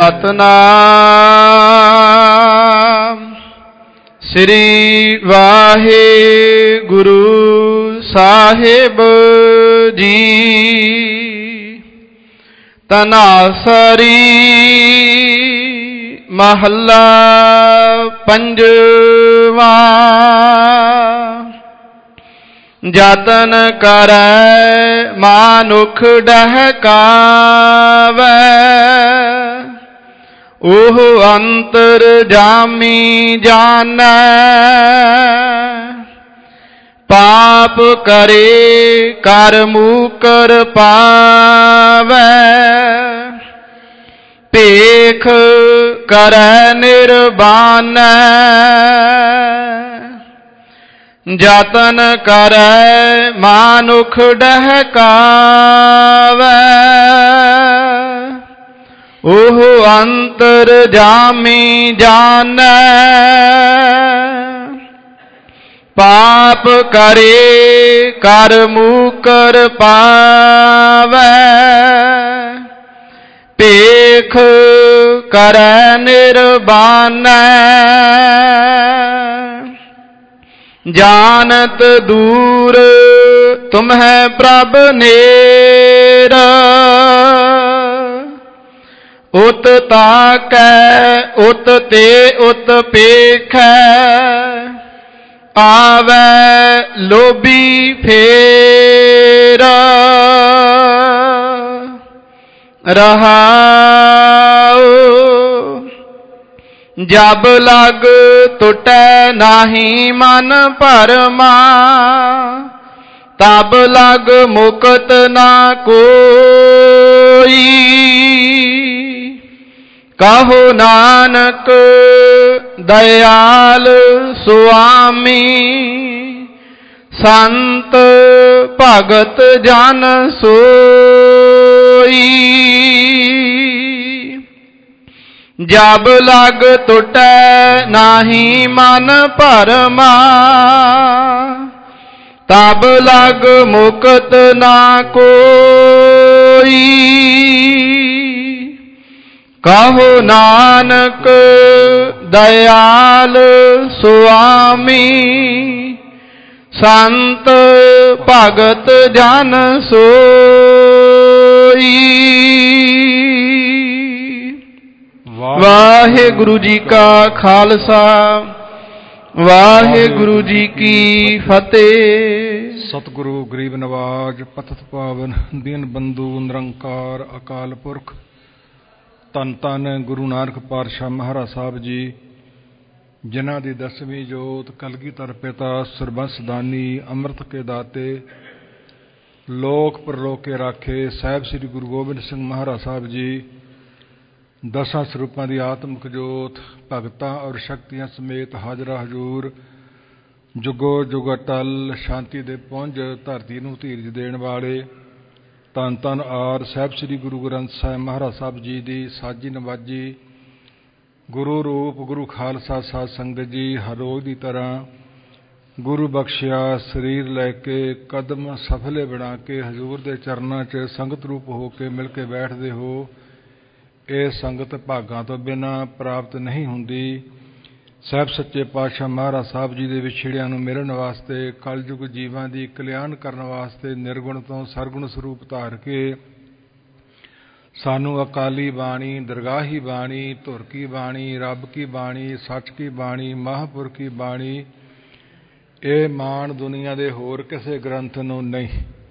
ਸਤਨਾਮ ਸ੍ਰੀ ਵਾਹਿਗੁਰੂ ਸਾਹਿਬ ਜੀ। ਤਨਾਸਰੀ ਮਹੱਲਾ ਪੰਜਵਾ। ਜਤਨ ਕਰੈ ਮਾਨੁਖ ਡਹਿਕਾਵੈ, ਉਹ ਅੰਤਰ ਜਾਮੀ ਜਾਣੈ। ਪਾਪ ਕਰੇ ਕਰ ਮੂਕਰ ਪਾਵੈ, ਭੇਖ ਕਰੈ ਨਿਰਬਾਨੈ। ਜਤਨ ਕਰੈ ਮਾਨੁਖ ਡਹਿਕਾਵੈ, ਉਹ ਅੰਤਰ ਜਾਮੀ ਜਾਣੈ। ਪਾਪ ਕਰੇ ਕਰ ਮੂਕਰ ਪਾਵੈ, ਭੇਖ ਕਰੈ ਨਿਰਬਾਨੈ। ਜਾਨਤ ਦੂਰ ਤੁਮਹਿ ਪ੍ਰਭ ਨੇਰ, ਉਤ ਤਾਕੈ ਉਤ ਤੇ ਉਤ ਪੇਖੈ। ਆਵੈ ਲੋਭੀ ਫੇਰ, ਰਹਾਉ ਜਬ ਲਗ ਟੁਟੈ ਨਾਹੀ ਮਨ ਭਰਮਾ। ਤਬ ਲਗ ਮੁਕਤ ਨਾ ਕੋਈ, ਕਹੋ ਨਾਨਕ ਦਇਆਲ ਸੁਆਮੀ। ਸੰਤ ਭਗਤ ਜਨ ਸੋਈ, ਜਬ ਲਗ ਟੁਟੈ ਨਾਹੀ ਮਨ ਭਰਮਾ। ਤਬ ਲਗ ਮੁਕਤ ਨਾ ਕੋਈ, ਕਹੋ ਨਾਨਕ ਦਇਆਲ ਸੁਆਮੀ। ਸੰਤ ਭਗਤ ਜਨ ਸੋਈ। ਵਾਹਿਗੁਰੂ ਜੀ ਕਾ ਖਾਲਸਾ, ਵਾਹਿਗੁਰੂ ਜੀ ਕੀ ਫਤਿਹ। ਸਤਿਗੁਰੂ ਗਰੀਬ ਨਵਾਜ ਪਤਿਤ ਪਾਵਨ ਦੀਨ ਬੰਧੂ ਨਿਰੰਕਾਰ ਅਕਾਲ ਪੁਰਖ ਧੰਨ ਧੰਨ ਗੁਰੂ ਨਾਨਕ ਪਾਤਸ਼ਾਹ ਮਹਾਰਾਜ ਸਾਹਿਬ ਜੀ, ਜਿਨ੍ਹਾਂ ਦੀ 10ਵੀਂ ਜੋਤ ਕਲਗੀਧਰ ਪਿਤਾ ਸਰਬੰਸ ਦਾਨੀ ਅੰਮ੍ਰਿਤ ਕੇ ਦਾਤੇ ਲੋਕ ਪਰਲੋਕ ਕੇ ਰਾਖੇ ਸਾਹਿਬ ਸ੍ਰੀ ਗੁਰੂ ਗੋਬਿੰਦ ਸਿੰਘ ਮਹਾਰਾਜ ਸਾਹਿਬ ਜੀ, 10 ਸਰੂਪਾਂ ਦੀ ਆਤਮਿਕ ਜੋਤ ਭਗਤਾਂ ਔਰ ਸ਼ਕਤੀਆਂ ਸਮੇਤ ਹਾਜ਼ਰਾ ਹਜ਼ੂਰ, ਜੁਗੋ ਜੁਗ ਅਟਲ ਸ਼ਾਂਤੀ ਦੇ ਪੁੰਜ ਧਰਤੀ ਨੂੰ ਧੀਰਜ ਦੇਣ ਵਾਲੇ ਧੰਨ ਧੰਨ ਆਰ ਸਾਹਿਬ ਸ੍ਰੀ ਗੁਰੂ ਗ੍ਰੰਥ ਸਾਹਿਬ ਮਹਾਰਾਜ ਸਾਹਿਬ ਜੀ ਦੀ ਸਾਜੀ ਨਵਾਜੀ ਗੁਰੂ ਰੂਪ ਗੁਰੂ ਖਾਲਸਾ ਸਾਧ ਸੰਗਤ ਜੀ, ਹਰ ਰੋਜ਼ ਦੀ ਤਰ੍ਹਾਂ ਗੁਰੂ ਬਖਸ਼ਿਆ ਸਰੀਰ ਲੈ ਕੇ ਕਦਮ ਸਫਲੇ ਬਣਾ ਕੇ ਹਜ਼ੂਰ ਦੇ ਚਰਨਾਂ 'ਚ ਸੰਗਤ ਰੂਪ ਹੋ ਕੇ ਮਿਲ ਕੇ ਬੈਠਦੇ ਹੋ। ਇਹ ਸੰਗਤ ਭਾਗਾਂ ਤੋਂ ਬਿਨਾਂ ਪ੍ਰਾਪਤ ਨਹੀਂ ਹੁੰਦੀ। ਸਾਹਿਬ ਸੱਚੇ ਪਾਤਸ਼ਾਹ ਮਹਾਰਾਜ ਸਾਹਿਬ ਜੀ ਦੇ ਵਿਛੜਿਆਂ ਨੂੰ ਮਿਲਣ ਵਾਸਤੇ, ਕਲਯੁਗ ਜੀਵਾਂ ਦੀ ਕਲਿਆਣ ਕਰਨ ਵਾਸਤੇ ਨਿਰਗੁਣ ਤੋਂ ਸਰਗੁਣ ਸਰੂਪ ਧਾਰ ਕੇ ਸਾਨੂੰ ਅਕਾਲੀ ਬਾਣੀ, ਦਰਗਾਹੀ ਬਾਣੀ, ਧੁਰ ਕੀ ਬਾਣੀ, ਰੱਬ ਕੀ ਬਾਣੀ, ਸੱਚ ਕੀ ਬਾਣੀ, ਮਹਾਂਪੁਰ ਕੀ ਬਾਣੀ, ਇਹ ਮਾਣ ਦੁਨੀਆ ਦੇ ਹੋਰ ਕਿਸੇ ਗ੍ਰੰਥ ਨੂੰ ਨਹੀਂ।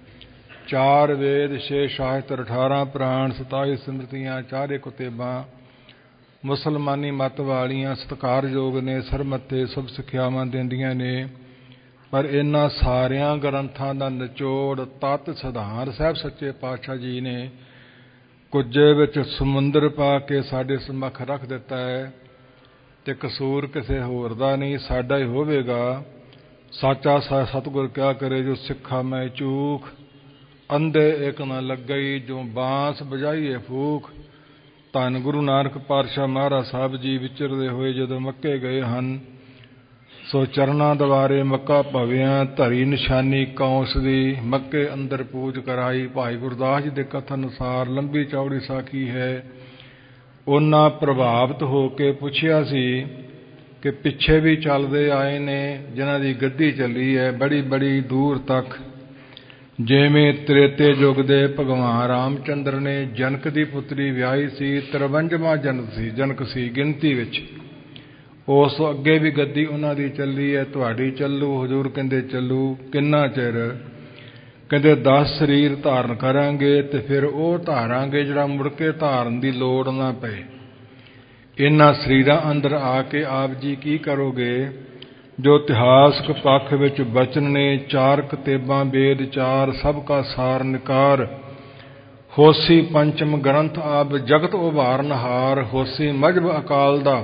4 ਵੇਦ, 6 ਸ਼ਾਸਤਰ, 18 ਪੁਰਾਣ, 27 ਸਿਮਰਤੀਆਂ, 4 ਕੁਤੇਬਾਂ ਮੁਸਲਮਾਨੀ ਮੱਤ ਵਾਲੀਆਂ ਸਤਿਕਾਰਯੋਗ ਨੇ, ਸਰਮੱਥੇ ਸਭ ਸਿੱਖਿਆਵਾਂ ਦਿੰਦੀਆਂ ਨੇ। ਪਰ ਇਹਨਾਂ ਸਾਰਿਆਂ ਗ੍ਰੰਥਾਂ ਦਾ ਨਿਚੋੜ ਤੱਤ ਸਿਧਾਂਤ ਸਾਹਿਬ ਸੱਚੇ ਪਾਤਸ਼ਾਹ ਜੀ ਨੇ ਕੁੱਜੇ ਵਿੱਚ ਸਮੁੰਦਰ ਪਾ ਕੇ ਸਾਡੇ ਸਮੱਖ ਰੱਖ ਦਿੱਤਾ ਹੈ, ਅਤੇ ਕਸੂਰ ਕਿਸੇ ਹੋਰ ਦਾ ਨਹੀਂ, ਸਾਡਾ ਹੀ ਹੋਵੇਗਾ। ਸਾਚਾ ਸਤਿਗੁਰ ਕਿਆ ਕਰੇ ਜੋ ਸਿੱਖਾ ਮੈਂ ਚੂਕ, ਅੰਧੇ ਇੱਕ ਨਾ ਲੱਗਈ ਜੋ ਬਾਂਸ ਬਜਾਈਏ ਫੂਕ। ਧੰਨ ਗੁਰੂ ਨਾਨਕ ਪਾਤਸ਼ਾਹ ਮਹਾਰਾਜ ਸਾਹਿਬ ਜੀ ਵਿਚਰਦੇ ਹੋਏ ਜਦੋਂ ਮੱਕੇ ਗਏ ਹਨ, ਸੋ ਚਰਨਾਂ ਦੁਆਰੇ ਮੱਕਾ ਭਵਿਆਂ ਧਰੀ ਨਿਸ਼ਾਨੀ ਕੌਂਸ ਦੀ, ਮੱਕੇ ਅੰਦਰ ਪੂਜ ਕਰਾਈ। ਭਾਈ ਗੁਰਦਾਸ ਜੀ ਦੇ ਕਥਨ ਅਨੁਸਾਰ ਲੰਬੀ ਚੌੜੀ ਸਾਖੀ ਹੈ। ਉਹਨਾਂ ਪ੍ਰਭਾਵਿਤ ਹੋ ਕੇ ਪੁੱਛਿਆ ਸੀ ਕਿ ਪਿੱਛੇ ਵੀ ਚੱਲਦੇ ਆਏ ਨੇ ਜਿਨ੍ਹਾਂ ਦੀ ਗੱਦੀ ਚੱਲੀ ਹੈ ਬੜੀ ਬੜੀ ਦੂਰ ਤੱਕ। ਜਿਵੇਂ ਤ੍ਰੇਤੇ ਯੁੱਗ ਦੇ ਭਗਵਾਨ ਰਾਮਚੰਦਰ ਨੇ ਜਨਕ ਦੀ ਪੁੱਤਰੀ ਵਿਆਹੀ ਸੀ, 53ਵਾਂ ਜਨਕ ਸੀ ਗਿਣਤੀ ਵਿੱਚ। ਉਸ ਅੱਗੇ ਵੀ ਗੱਦੀ ਉਹਨਾਂ ਦੀ ਚੱਲੀ ਹੈ, ਤੁਹਾਡੀ ਚੱਲੂ। ਹਜ਼ੂਰ ਕਹਿੰਦੇ ਚੱਲੂ। ਕਿੰਨਾ ਚਿਰ? ਕਹਿੰਦੇ 10 ਸਰੀਰ ਧਾਰਨ ਕਰਾਂਗੇ ਤੇ ਫਿਰ ਉਹ ਧਾਰਾਂਗੇ ਜਿਹੜਾ ਮੁੜ ਕੇ ਧਾਰਨ ਦੀ ਲੋੜ ਨਾ ਪਏ। ਇਹਨਾਂ ਸਰੀਰਾਂ ਅੰਦਰ ਆ ਕੇ ਆਪ ਜੀ ਕੀ ਕਰੋਗੇ? ਜੋ ਇਤਿਹਾਸਕ ਪੱਖ ਵਿੱਚ ਬਚਨ ਨੇ, 4 ਕਿਤਾਬਾਂ ਵੇਦ 4 ਸਭ ਕਾ ਸਾਰ ਨਿਕਾਰ, ਹੋਸੀ ਪੰਚਮ ਗ੍ਰੰਥ ਆਪ ਜਗਤ ਉਭਾਰਨਹਾਰ, ਹੋਸੀ ਮਜ਼ਹਬ ਅਕਾਲ ਦਾ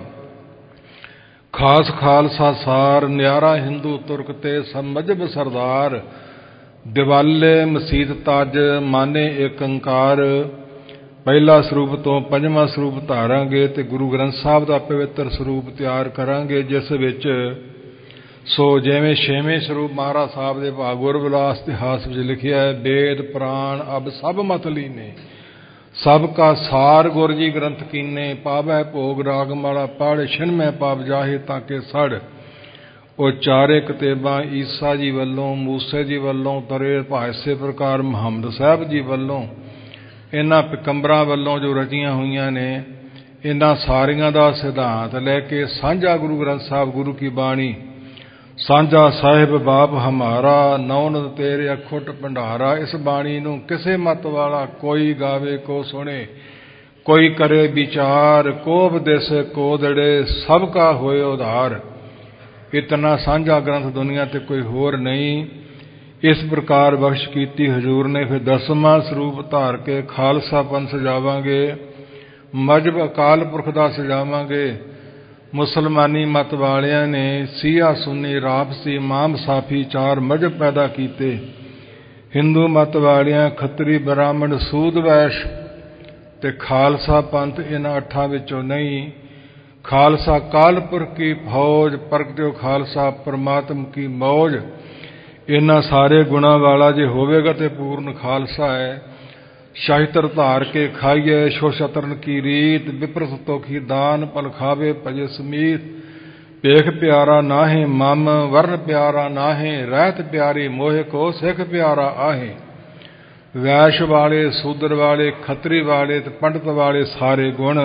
ਖਾਸ ਖਾਲਸਾ ਸਾਰ, ਨਿਆਰਾ ਹਿੰਦੂ ਤੁਰਕ ਤੇ ਸਭ ਮਜ਼ਹਬ ਸਰਦਾਰ, ਦਿਵਾਲੇ ਮਸੀਤ ਤਜ ਮਾਨੇ ਏਕ ਓਂਕਾਰ। ਪਹਿਲਾ ਸਰੂਪ ਤੋਂ 5ਵਾਂ ਸਰੂਪ ਧਾਰਾਂਗੇ ਤੇ ਗੁਰੂ ਗ੍ਰੰਥ ਸਾਹਿਬ ਦਾ ਪਵਿੱਤਰ ਸਰੂਪ ਤਿਆਰ ਕਰਾਂਗੇ, ਜਿਸ ਵਿੱਚ ਸੋ ਜਿਵੇਂ 6ਵੇਂ ਸਰੂਪ ਮਹਾਰਾਜ ਸਾਹਿਬ ਦੇ ਭਾਗ ਗੁਰਬਿਲਾਸ ਇਤਿਹਾਸ ਵਿੱਚ ਲਿਖਿਆ ਹੈ, ਵੇਦ ਪ੍ਰਾਣ ਅਬ ਸਭ ਮਤਲੀ ਨੇ, ਸਭ ਕਾ ਸਾਰ ਗੁਰ ਜੀ ਗ੍ਰੰਥ ਕੀਨੇ, ਪਾਵੈ ਭੋਗ ਰਾਗਮਾਲਾ ਪੜ੍ਹ, ਛਿਨਮੈ ਪਾਪ ਜਾਹੇ ਤਾਂ ਕਿ ਸੜ। ਉਹ 4 ਕਿਤਾਬਾਂ ਈਸਾ ਜੀ ਵੱਲੋਂ, ਮੂਸੇ ਜੀ ਵੱਲੋਂ ਤਰੇ, ਇਸੇ ਪ੍ਰਕਾਰ ਮੁਹੰਮਦ ਸਾਹਿਬ ਜੀ ਵੱਲੋਂ, ਇਹਨਾਂ ਪਿਕੰਬਰਾਂ ਵੱਲੋਂ ਜੋ ਰਚੀਆਂ ਹੋਈਆਂ ਨੇ, ਇਹਨਾਂ ਸਾਰੀਆਂ ਦਾ ਸਿਧਾਂਤ ਲੈ ਕੇ ਸਾਂਝਾ ਗੁਰੂ ਗ੍ਰੰਥ ਸਾਹਿਬ ਗੁਰੂ ਕੀ ਬਾਣੀ, ਸਾਂਝਾ ਸਾਹਿਬ ਬਾਪ ਹਮਾਰਾ, ਨੌਨਦ ਤੇਰੇ ਅਖੁੱਟ ਭੰਡਾਰਾ। ਇਸ ਬਾਣੀ ਨੂੰ ਕਿਸੇ ਮਤ ਵਾਲਾ ਕੋਈ ਗਾਵੇ ਕੋ ਸੁਣੇ, ਕੋਈ ਕਰੇ ਵਿਚਾਰ, ਕੋ ਉਪਦੇਸੇ ਕੋ ਦੜੇ, ਸਭ ਕਾ ਹੋਏ ਉਧਾਰ। ਇਤਨਾ ਸਾਂਝਾ ਗ੍ਰੰਥ ਦੁਨੀਆ ਤੇ ਕੋਈ ਹੋਰ ਨਹੀਂ। ਇਸ ਪ੍ਰਕਾਰ ਬਖਸ਼ ਕੀਤੀ ਹਜ਼ੂਰ ਨੇ। ਫਿਰ 10ਵਾਂ ਸਰੂਪ ਧਾਰ ਕੇ ਖਾਲਸਾ ਪੰਥ ਸਜਾਵਾਂਗੇ, ਮਜ਼ਹਬ ਅਕਾਲ ਪੁਰਖ ਦਾ ਸਜਾਵਾਂਗੇ। ਮੁਸਲਮਾਨੀ ਮਤ ਵਾਲਿਆਂ ਨੇ ਸੀਆ ਸੁੰਨੀ ਰਾਫਸੀ ਇਮਾਮ ਸਾਫੀ 4 ਮਜ਼ਹਬ ਪੈਦਾ ਕੀਤੇ। ਹਿੰਦੂ ਮਤ ਵਾਲਿਆਂ ਖੱਤਰੀ ਬ੍ਰਾਹਮਣ ਸੂਦ ਵੈਸ਼ ਤੇ ਖਾਲਸਾ ਪੰਥ ਇਹਨਾਂ 8 ਵਿੱਚੋਂ ਨਹੀਂ। ਖਾਲਸਾ ਕਾਲ ਪੁਰਖ ਕੀ ਫੌਜ, ਪ੍ਰਗਟਿਓ ਖਾਲਸਾ ਪਰਮਾਤਮ ਕੀ ਮੌਜ। ਇਹਨਾਂ ਸਾਰੇ ਗੁਣਾਂ ਵਾਲਾ ਜੇ ਹੋਵੇਗਾ ਤੇ ਪੂਰਨ ਖਾਲਸਾ ਹੈ। ਸ਼ਾਹਿਤਰ ਧਾਰ ਕੇ ਖਾਈਏ, ਛੋ ਸ਼ਤਰਨ ਕੀ ਰੀਤ, ਵਿਪਰਤ ਤੋਖੀ ਦਾਨ, ਪਲ ਖਾਵੇ ਭਜੇ ਸਮੀਤ। ਭੇਖ ਪਿਆਰਾ ਨਾਹੇ ਮਮ, ਵਰਨ ਪਿਆਰਾ ਨਾਹੇ, ਰਹਿਤ ਪਿਆਰੀ ਮੋਹਿ ਕੋ, ਸਿੱਖ ਪਿਆਰਾ ਆਹੇ। ਵੈਸ਼ ਵਾਲੇ, ਸੂਦਰ ਵਾਲੇ, ਖੱਤਰੀ ਵਾਲੇ ਤੇ ਪੰਡਤ ਵਾਲੇ ਸਾਰੇ ਗੁਣ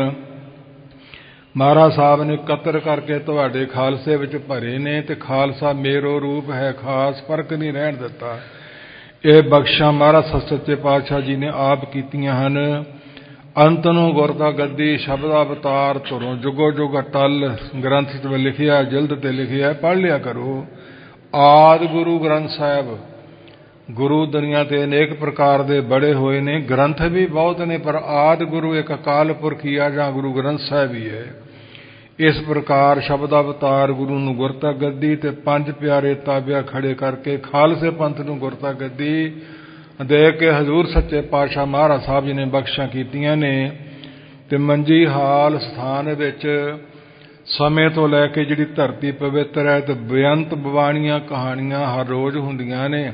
ਮਹਾਰਾਜ ਸਾਹਿਬ ਨੇ ਇਕੱਤਰ ਕਰਕੇ ਤੁਹਾਡੇ ਖਾਲਸੇ ਵਿੱਚ ਭਰੇ ਨੇ। ਤੇ ਖਾਲਸਾ ਮੇਰੋ ਰੂਪ ਹੈ ਖਾਸ, ਫਰਕ ਨਹੀਂ ਰਹਿਣ ਦਿੱਤਾ। ਇਹ ਬਖਸ਼ਾਂ ਮਹਾਰਾਜ ਸੱਚੇ ਪਾਤਸ਼ਾਹ ਜੀ ਨੇ ਆਪ ਕੀਤੀਆਂ ਹਨ। ਅੰਤ ਨੂੰ ਗੁਰ ਦਾ ਗੱਦੀ ਸ਼ਬਦ ਅਵਤਾਰ ਧੁਰੋਂ ਜੁਗੋ ਜੁਗ ਅਟਲ, ਗ੍ਰੰਥ 'ਚ ਲਿਖਿਆ, ਜਿਲਦ ਤੇ ਲਿਖਿਆ, ਪੜ੍ਹ ਲਿਆ ਕਰੋ। ਆਦ ਗੁਰੂ ਗ੍ਰੰਥ ਸਾਹਿਬ, ਗੁਰੂ ਦੁਨੀਆ ਤੇ ਅਨੇਕ ਪ੍ਰਕਾਰ ਦੇ ਬੜੇ ਹੋਏ ਨੇ, ਗ੍ਰੰਥ ਵੀ ਬਹੁਤ ਨੇ, ਪਰ ਆਦ ਗੁਰੂ ਇੱਕ ਅਕਾਲ ਪੁਰਖ ਹੀ ਆ ਜਾਂ ਗੁਰੂ ਗ੍ਰੰਥ ਸਾਹਿਬ ਹੀ ਹੈ। ਇਸ ਪ੍ਰਕਾਰ ਸ਼ਬਦ ਅਵਤਾਰ ਗੁਰੂ ਨੂੰ ਗੁਰਤਾ ਗੱਦੀ ਤੇ 5 ਪਿਆਰੇ ਤਾਬਿਆ ਖੜੇ ਕਰਕੇ ਖਾਲਸੇ ਪੰਥ ਨੂੰ ਗੁਰਤਾ ਗੱਦੀ ਦੇ ਕੇ ਹਜ਼ੂਰ ਸੱਚੇ ਪਾਤਸ਼ਾਹ ਮਹਾਰਾਜ ਸਾਹਿਬ ਜੀ ਨੇ ਬਖਸ਼ਾਂ ਕੀਤੀਆਂ ਨੇ। ਤੇ ਮੰਜੀ ਹਾਲ ਸਥਾਨ ਵਿੱਚ ਸਮੇਂ ਤੋਂ ਲੈ ਕੇ ਜਿਹੜੀ ਧਰਤੀ ਪਵਿੱਤਰ ਹੈ ਤੇ ਬੇਅੰਤ ਬਵਾਣੀਆਂ ਕਹਾਣੀਆਂ ਹਰ ਰੋਜ਼ ਹੁੰਦੀਆਂ ਨੇ,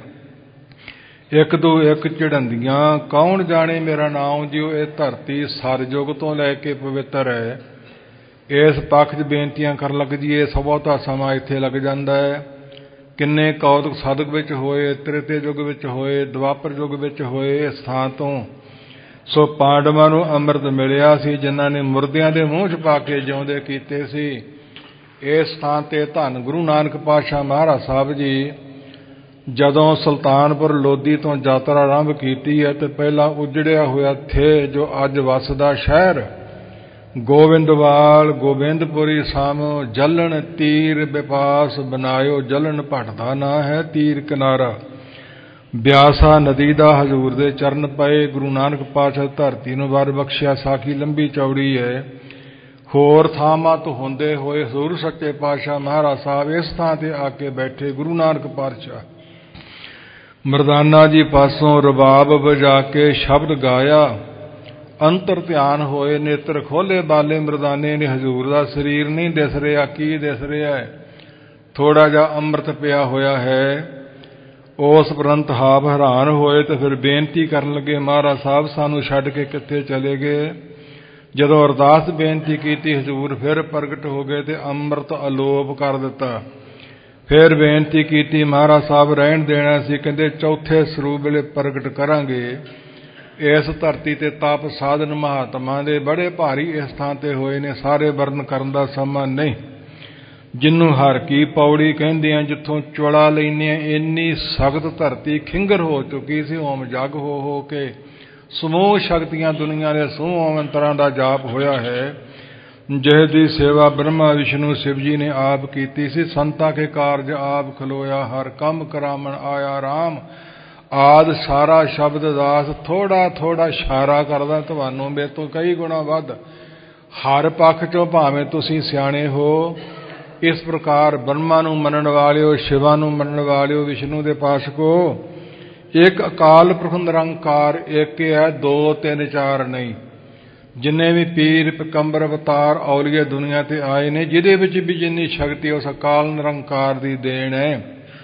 ਇੱਕ ਦੋ ਇੱਕ ਚੜ੍ਹੰਦੀਆਂ। ਕੌਣ ਜਾਣੇ ਮੇਰਾ ਨਾਮ ਜਿਉ, ਇਹ ਧਰਤੀ ਸਰਯੁਗ ਤੋਂ ਲੈ ਕੇ ਪਵਿੱਤਰ ਹੈ। ਇਸ ਪੱਖ 'ਚ ਬੇਨਤੀਆਂ ਕਰਨ ਲੱਗ ਜੀਏ, ਬਹੁਤਾ ਸਮਾਂ ਇੱਥੇ ਲੱਗ ਜਾਂਦਾ ਹੈ। ਕਿੰਨੇ ਕੌਤਕ ਸਦਕ ਵਿੱਚ ਹੋਏ, ਤ੍ਰੇਤੇ ਯੁੱਗ ਵਿੱਚ ਹੋਏ, ਦੁਆਪਰ ਯੁੱਗ ਵਿੱਚ ਹੋਏ। ਇਸ ਥਾਂ ਤੋਂ ਸੋ ਪਾਂਡਵਾਂ ਨੂੰ ਅੰਮ੍ਰਿਤ ਮਿਲਿਆ ਸੀ, ਜਿਨ੍ਹਾਂ ਨੇ ਮੁਰਦਿਆਂ ਦੇ ਮੂੰਹ 'ਚ ਪਾ ਕੇ ਜਿਉਂਦੇ ਕੀਤੇ ਸੀ। ਇਸ ਥਾਂ ਤੇ ਧੰਨ ਗੁਰੂ ਨਾਨਕ ਪਾਤਸ਼ਾਹ ਮਹਾਰਾਜ ਸਾਹਿਬ ਜੀ ਜਦੋਂ ਸੁਲਤਾਨਪੁਰ ਲੋਧੀ ਤੋਂ ਯਾਤਰਾ ਆਰੰਭ ਕੀਤੀ ਹੈ ਤੇ ਪਹਿਲਾਂ ਉਜੜਿਆ ਹੋਇਆ ਥੇ ਜੋ ਅੱਜ ਵਸਦਾ ਸ਼ਹਿਰ ਗੋਬਿੰਦਵਾਲ, ਗੋਬਿੰਦਪੁਰੀ ਸਮ, ਜਲਣ ਤੀਰ ਵਿਪਾਸ ਬਨਾਇਓ, ਜਲਣ ਭੱਟ ਦਾ ਨਾਂ ਹੈ ਤੀਰ ਕਿਨਾਰਾ। ਬਿਆਸਾ ਨਦੀ ਦਾ ਹਜ਼ੂਰ ਦੇ ਚਰਨ ਪਏ। ਗੁਰੂ ਨਾਨਕ ਪਾਤਸ਼ਾਹ ਧਰਤੀ ਨੂੰ ਵਰ ਬਖਸ਼ਿਆ, ਸਾਖੀ ਲੰਬੀ ਚੌੜੀ ਹੈ। ਹੋਰ ਥਾਵਾਂ ਤੋਂ ਹੁੰਦੇ ਹੋਏ ਹਜ਼ੂਰ ਸੱਚੇ ਪਾਤਸ਼ਾਹ ਮਹਾਰਾਜ ਸਾਹਿਬ ਇਸ ਥਾਂ ਤੇ ਆ ਕੇ ਬੈਠੇ। ਗੁਰੂ ਨਾਨਕ ਪਾਤਸ਼ਾਹ ਮਰਦਾਨਾ ਜੀ ਪਾਸੋਂ ਰਬਾਬ ਵਜਾ ਕੇ ਸ਼ਬਦ ਗਾਇਆ, ਅੰਤਰ ਧਿਆਨ ਹੋਏ, ਨੇਤਰ ਖੋਲੇ ਬਾਲੇ ਮਰਦਾਨੇ ਨੇ। ਹਜ਼ੂਰ ਦਾ ਸਰੀਰ ਨਹੀਂ ਦਿਸ ਰਿਹਾ, ਕੀ ਦਿਸ ਰਿਹਾ ਹੈ? ਥੋੜਾ ਜਿਹਾ ਅੰਮ੍ਰਿਤ ਪਿਆ ਹੋਇਆ ਹੈ। ਉਸ ਉਪਰੰਤ ਆਪ ਹੈਰਾਨ ਹੋਏ ਤੇ ਫਿਰ ਬੇਨਤੀ ਕਰਨ ਲੱਗੇ, ਮਹਾਰਾਜ ਸਾਹਿਬ ਸਾਨੂੰ ਛੱਡ ਕੇ ਕਿੱਥੇ ਚਲੇ ਗਏ? ਜਦੋਂ ਅਰਦਾਸ ਬੇਨਤੀ ਕੀਤੀ, ਹਜ਼ੂਰ ਫਿਰ ਪ੍ਰਗਟ ਹੋ ਗਏ ਤੇ ਅੰਮ੍ਰਿਤ ਅਲੋਪ ਕਰ ਦਿੱਤਾ। ਫਿਰ ਬੇਨਤੀ ਕੀਤੀ, ਮਹਾਰਾਜ ਸਾਹਿਬ ਰਹਿਣ ਦੇਣਾ ਸੀ। ਕਹਿੰਦੇ ਚੌਥੇ ਸਰੂਪ ਵੇਲੇ ਪ੍ਰਗਟ ਕਰਾਂਗੇ। ਇਸ ਧਰਤੀ ਤੇ ਤਪ ਸਾਧਨ ਮਹਾਤਮਾ ਦੇ ਬੜੇ ਭਾਰੀ ਇਸ ਥਾਂ ਤੇ ਹੋਏ ਨੇ, ਸਾਰੇ ਵਰਣਨ ਕਰਨ ਦਾ ਸਮਾਂ ਨਹੀਂ। ਜਿਹਨੂੰ ਹਰ ਕੀ ਪੌੜੀ ਕਹਿੰਦੇ ਆ, ਜਿੱਥੋਂ ਚੁਲਾ ਲੈਂਦੇ ਆ, ਇੰਨੀ ਸਖਤ ਧਰਤੀ ਖਿੰਗਰ ਹੋ ਚੁੱਕੀ ਸੀ। ਓਮ ਜਗ ਹੋ ਕੇ ਸਮੂਹ ਸ਼ਕਤੀਆਂ ਦੁਨੀਆਂ ਦੇ ਸਮੂਹ ਮੰਤਰਾਂ ਦਾ ਜਾਪ ਹੋਇਆ ਹੈ। ਜਿਸ ਦੀ ਸੇਵਾ ਬ੍ਰਹਮਾ ਵਿਸ਼ਨੂੰ ਸ਼ਿਵ ਜੀ ਨੇ ਆਪ ਕੀਤੀ ਸੀ। ਸੰਤਾਂ ਕੇ ਕਾਰਜ ਆਪ ਖਲੋਇਆ, ਹਰ ਕੰਮ ਕਰਾਮਣ ਆਇਆ ਰਾਮ। ਆਦ ਸਾਰਾ ਸ਼ਬਦ ਦਾਸ, ਥੋੜਾ ਥੋੜਾ ਇਸ਼ਾਰਾ ਕਰਦਾ ਤੁਹਾਨੂੰ, ਮੇਰੇ ਤੋਂ ਕਈ ਗੁਣਾ ਵੱਧ। ਹਰ ਪੱਖ ਚੋਂ ਭਾਵੇਂ ਤੁਸੀਂ ਸਿਆਣੇ ਹੋ। ਇਸ ਪ੍ਰਕਾਰ ਬ੍ਰਹਮਾ ਨੂੰ ਮੰਨਣ ਵਾਲਿਓ, ਸ਼ਿਵਾ ਨੂੰ ਮੰਨਣ ਵਾਲਿਓ, ਵਿਸ਼ਨੂੰ ਦੇ ਪਾਸ਼ਕੋ, ਇੱਕ ਅਕਾਲ ਪੁਰਖ ਨਿਰੰਕਾਰ ਇੱਕ ਹੈ, ਦੋ ਤਿੰਨ ਚਾਰ ਨਹੀਂ। ਜਿੰਨੇ ਵੀ ਪੀਰ ਪੈਗੰਬਰ ਅਵਤਾਰ ਔਲੀਏ ਦੁਨੀਆ ਤੇ ਆਏ ਨੇ, ਜਿਹਦੇ ਵਿੱਚ ਵੀ ਜਿੰਨੀ ਸ਼ਕਤੀ ਉਸ ਅਕਾਲ ਨਿਰੰਕਾਰ ਦੀ ਦੇਣ ਹੈ।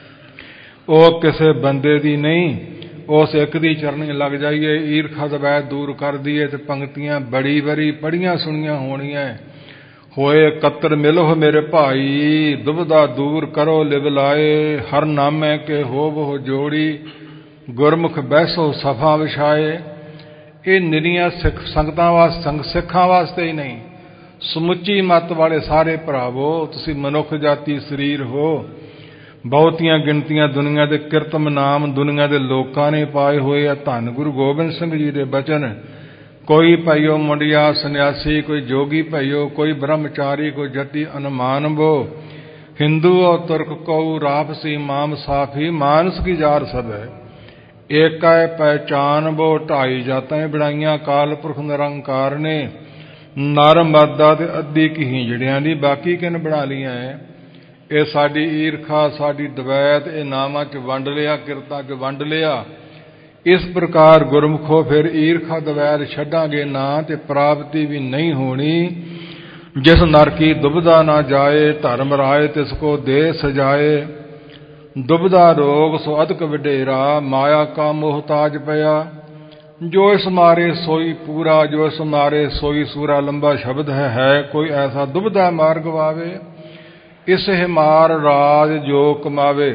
ਉਹ ਕਿਸੇ ਬੰਦੇ ਦੀ ਨਹੀਂ। ਉਸ ਇੱਕ ਦੀ ਚਰਨੀ ਲੱਗ ਜਾਈਏ, ਈਰਖਾ ਦਵੈਤ ਦੂਰ ਕਰ ਦਈਏ ਤੇ ਪੰਕਤੀਆਂ ਬੜੀ ਵਾਰੀ ਪੜੀਆਂ ਸੁਣੀਆਂ ਹੋਣੀਆਂ। ਹੋਏ ਕਤਰ ਮਿਲੋ ਮੇਰੇ ਭਾਈ, ਦੁਬਦਾ ਦੂਰ ਕਰੋ ਲਿਵ ਲਾਏ। ਹਰ ਨਾਮੈ ਕੇ ਹੋਵੋ ਜੋੜੀ, ਗੁਰਮੁਖ ਬੈਸੋ ਸਫਾ ਵਿਛਾਏ। ਇਹ ਨਿਰੀਆਂ ਸੰਗਤਾਂ ਵਾਸਤੇ, ਸਿੱਖਾਂ ਵਾਸਤੇ ਹੀ ਨਹੀਂ, ਸਮੁੱਚੀ ਮੱਤ ਵਾਲੇ ਸਾਰੇ ਭਰਾਵੋ, ਤੁਸੀਂ ਮਨੁੱਖ ਜਾਤੀ ਸਰੀਰ ਹੋ। ਬਹੁਤੀਆਂ ਗਿਣਤੀਆਂ ਦੁਨੀਆ ਦੇ ਕਿਰਤਮ ਨਾਮ ਦੁਨੀਆ ਦੇ ਲੋਕਾਂ ਨੇ ਪਾਏ ਹੋਏ ਆ। ਧੰਨ ਗੁਰੂ ਗੋਬਿੰਦ ਸਿੰਘ ਜੀ ਦੇ ਬਚਨ, ਕੋਈ ਭਾਈਓ ਮੁੰਡਿਆ ਸੰਨਿਆਸੀ, ਕੋਈ ਜੋਗੀ ਭਾਈਓ, ਕੋਈ ਬ੍ਰਹਮਚਾਰੀ, ਕੋਈ ਜਤੀ ਅਨੁਮਾਨ ਬੋ। ਹਿੰਦੂ ਔਰ ਤੁਰਕ ਕਉ ਰਾਪਸੀ ਮਾਮ ਸਾਫੀ, ਮਾਨਸ ਕੀ ਜਾਰ ਸਭ ਹੈ। ਏਕੈ ਪਹਿਚਾਨ ਬੋ, ਢਾਈ ਜਾਤਾਂ ਬਣਾਈਆਂ ਅਕਾਲ ਪੁਰਖ ਨਿਰੰਕਾਰ ਨੇ। ਨਰ ਮਰਦਾ ਤੇ ਅੱਧੀ ਕਹੀਂਜੜਿਆਂ ਦੀ, ਬਾਕੀ ਕਿਨ ਬਣਾ ਲੀਆਂ ਹੈ। ਇਹ ਸਾਡੀ ਈਰਖਾ, ਸਾਡੀ ਦਵੈਤ, ਇਹ ਨਾਵਾਂ 'ਚ ਵੰਡ ਲਿਆ, ਕਿਰਤਾਂ 'ਚ ਵੰਡ ਲਿਆ। ਇਸ ਪ੍ਰਕਾਰ ਗੁਰਮੁਖੋ ਫਿਰ ਈਰਖਾ ਦਵੈਤ ਛੱਡਾਂਗੇ ਨਾ ਤੇ ਪ੍ਰਾਪਤੀ ਵੀ ਨਹੀਂ ਹੋਣੀ। ਜਿਸ ਨਰ ਕੀ ਦੁਬਦਾ ਨਾ ਜਾਏ, ਧਰਮ ਰਾਏ ਤਿਸ ਕੋ ਦੇ ਸਜਾਏ। ਦੁਬਦਾ ਰੋਗ ਸੋ ਅਧਿਕ ਵਡੇਰਾ, ਮਾਇਆ ਕਾ ਮੋਹਤਾਜ ਪਿਆ। ਜੋ ਇਸ ਮਾਰੇ ਸੋਈ ਪੂਰਾ, ਜੋ ਇਸ ਮਾਰੇ ਸੋਈ ਸੂਰਾ, ਲੰਬਾ ਸ਼ਬਦ ਹੈ ਕੋਈ ਐਸਾ ਦੁਬਦਾ ਮਾਰ ਗਵਾਵੇ। ਇਸ ਮਾਰ ਰਾਜ ਜੋ ਕਮਾਵੇ।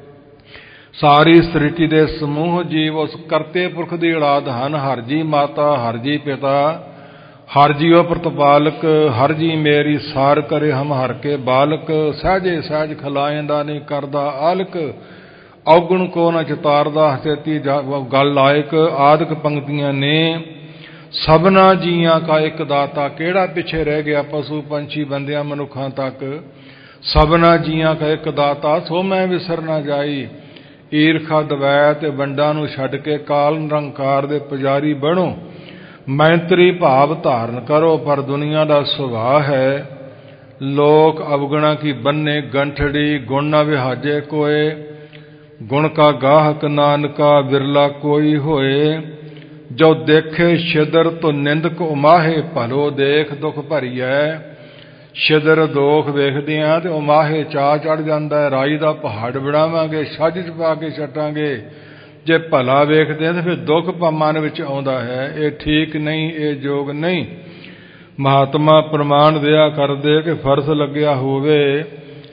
ਸਾਰੀ ਸ੍ਰਿਸ਼ਟੀ ਦੇ ਸਮੂਹ ਜੀਵ ਉਸ ਕਰਤੇ ਪੁਰਖ ਦੀ ਔਲਾਦ ਹਨ। ਹਰ ਜੀ ਮਾਤਾ, ਹਰ ਜੀ ਪਿਤਾ, ਹਰ ਜੀਓ ਪ੍ਰਤਪਾਲਕ। ਹਰ ਜੀ ਮੇਰੀ ਸਾਰ ਕਰੇ ਹਮ ਹਰ ਕੇ ਬਾਲਕ। ਸਹਿਜੇ ਸਹਿਜ ਖਲਾਇਂਦਾ ਨਹੀਂ ਕਰਦਾ ਆਲਕ। ਔਗਣ ਕੋ ਨ ਚਿਤਾਰਦਾ ਹਸੇਤੀ ਗੱਲ ਲਾਇਕ। ਆਦਿਕ ਪੰਕਤੀਆਂ ਨੇ ਸਭਨਾ ਜੀਆਂ ਕਾ ਇੱਕ ਦਾਤਾ। ਕਿਹੜਾ ਪਿੱਛੇ ਰਹਿ ਗਿਆ? ਪਸ਼ੂ ਪੰਛੀ ਬੰਦਿਆਂ ਮਨੁੱਖਾਂ ਤੱਕ। ਸਭਨਾ ਜੀਆਂ ਕਾ ਇੱਕ ਦਾਤਾ, ਸੋ ਮੈਂ ਵਿਸਰ ਨਾ ਜਾਈ। ਈਰਖਾ ਦਵੈਤ ਵੰਡਾਂ ਨੂੰ ਛੱਡ ਕੇ ਕਾਲ ਨਿਰੰਕਾਰ ਦੇ ਪੁਜਾਰੀ ਬਣੋ। ਮੈਂਤਰੀ ਭਾਵ ਧਾਰਨ ਕਰੋ। ਪਰ ਦੁਨੀਆ ਦਾ ਸੁਭਾਅ ਹੈ ਲੋਕ ਅਵਗੁਣਾ ਕੀ ਬੰਨੇ ਗੰਠੜੀ। ਗੁਣ ਨਾ ਵਿਹਾਜੇ ਕੋਏ, ਗੁਣ ਕਾ ਗਾਹਕ ਨਾਨਕਾ ਬਿਰਲਾ ਕੋਈ ਹੋਏ। ਜੋ ਦੇਖੇ ਛਿਦਰ ਤੋ ਨਿੰਦਕ ਉਮਾਹੇ, ਭਲੋ ਦੇਖ ਦੁੱਖ ਭਰੀਐ। ਛਿਦਰ ਦੋਖ ਵੇਖਦਿਆਂ ਤੇ ਉਮਾਹੇ ਚਾਅ ਚੜ ਜਾਂਦਾ ਹੈ। ਰਾਈ ਦਾ ਪਹਾੜ ਬਣਾਵਾਂਗੇ, ਛੱਜ 'ਚ ਪਾ ਕੇ ਛੱਟਾਂਗੇ। ਜੇ ਭਲਾ ਵੇਖਦੇ ਤੇ ਫਿਰ ਦੁੱਖ ਮਨ ਵਿੱਚ ਆਉਂਦਾ ਹੈ। ਇਹ ਠੀਕ ਨਹੀਂ, ਇਹ ਯੋਗ ਨਹੀਂ। ਮਹਾਤਮਾ ਪ੍ਰਮਾਣ ਦਿਆ ਕਰਦੇ ਕਿ ਫਰਜ਼ ਲੱਗਿਆ ਹੋਵੇ,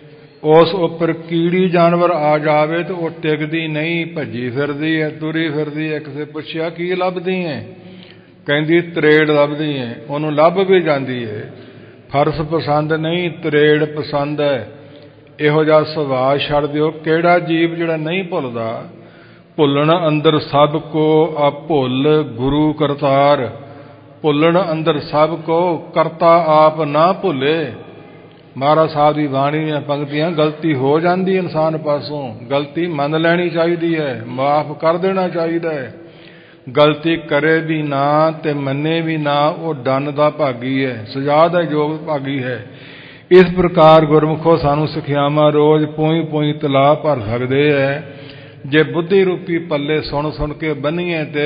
ਉਸ ਉੱਪਰ ਕੀੜੀ ਜਾਨਵਰ ਆ ਜਾਵੇ ਤੇ ਉਹ ਟਿਕਦੀ ਨਹੀਂ, ਭੱਜੀ ਫਿਰਦੀ ਹੈ, ਤੁਰੀ ਫਿਰਦੀ ਹੈ। ਕਿਸੇ ਪੁੱਛਿਆ ਕੀ ਲੱਭਦੀ ਹੈ? ਕਹਿੰਦੀ ਤਰੇੜ ਲੱਭਦੀ ਹੈ। ਉਹਨੂੰ ਲੱਭ ਵੀ ਜਾਂਦੀ ਹੈ। ਫਰਜ਼ ਪਸੰਦ ਨਹੀਂ, ਤਰੇੜ ਪਸੰਦ ਹੈ। ਇਹੋ ਜਿਹਾ ਸੁਭਾਅ ਛੱਡ ਦਿਓ। ਕਿਹੜਾ ਜੀਵ ਜਿਹੜਾ ਨਹੀਂ ਭੁੱਲਦਾ? ਭੁੱਲਣ ਅੰਦਰ ਸਭ ਕੋ ਆਪ ਭੁੱਲ ਗੁਰੂ ਕਰਤਾਰ। ਭੁੱਲਣ ਅੰਦਰ ਸਭ ਕੋ ਕਰਤਾ ਆਪ ਨਾ ਭੁੱਲੇ। ਮਹਾਰਾਜ ਸਾਹਿਬ ਦੀ ਬਾਣੀ ਦੀਆਂ ਪੰਕਤੀਆਂ। ਗਲਤੀ ਹੋ ਜਾਂਦੀ ਇਨਸਾਨ ਪਾਸੋਂ, ਗਲਤੀ ਮੰਨ ਲੈਣੀ ਚਾਹੀਦੀ ਹੈ, ਮਾਫ ਕਰ ਦੇਣਾ ਚਾਹੀਦਾ ਹੈ। ਗਲਤੀ ਕਰੇ ਵੀ ਨਾ ਤੇ ਮੰਨੇ ਵੀ ਨਾ, ਉਹ ਡੰਨ ਦਾ ਭਾਗੀ ਹੈ, ਸਜ਼ਾ ਦਾ ਯੋਗ ਭਾਗੀ ਹੈ। ਇਸ ਪ੍ਰਕਾਰ ਗੁਰਮੁਖੋ ਸਾਨੂੰ ਸਿੱਖਿਆਵਾਂ ਰੋਜ਼ ਪੂੰਈ ਪੂੰਈ ਤਲਾ ਭਰ ਸਕਦੇ ਹੈ ਜੇ ਬੁੱਧੀ ਰੂਪੀ ਪੱਲੇ ਸੁਣ ਸੁਣ ਕੇ ਬੰਨੀਏ। ਤੇ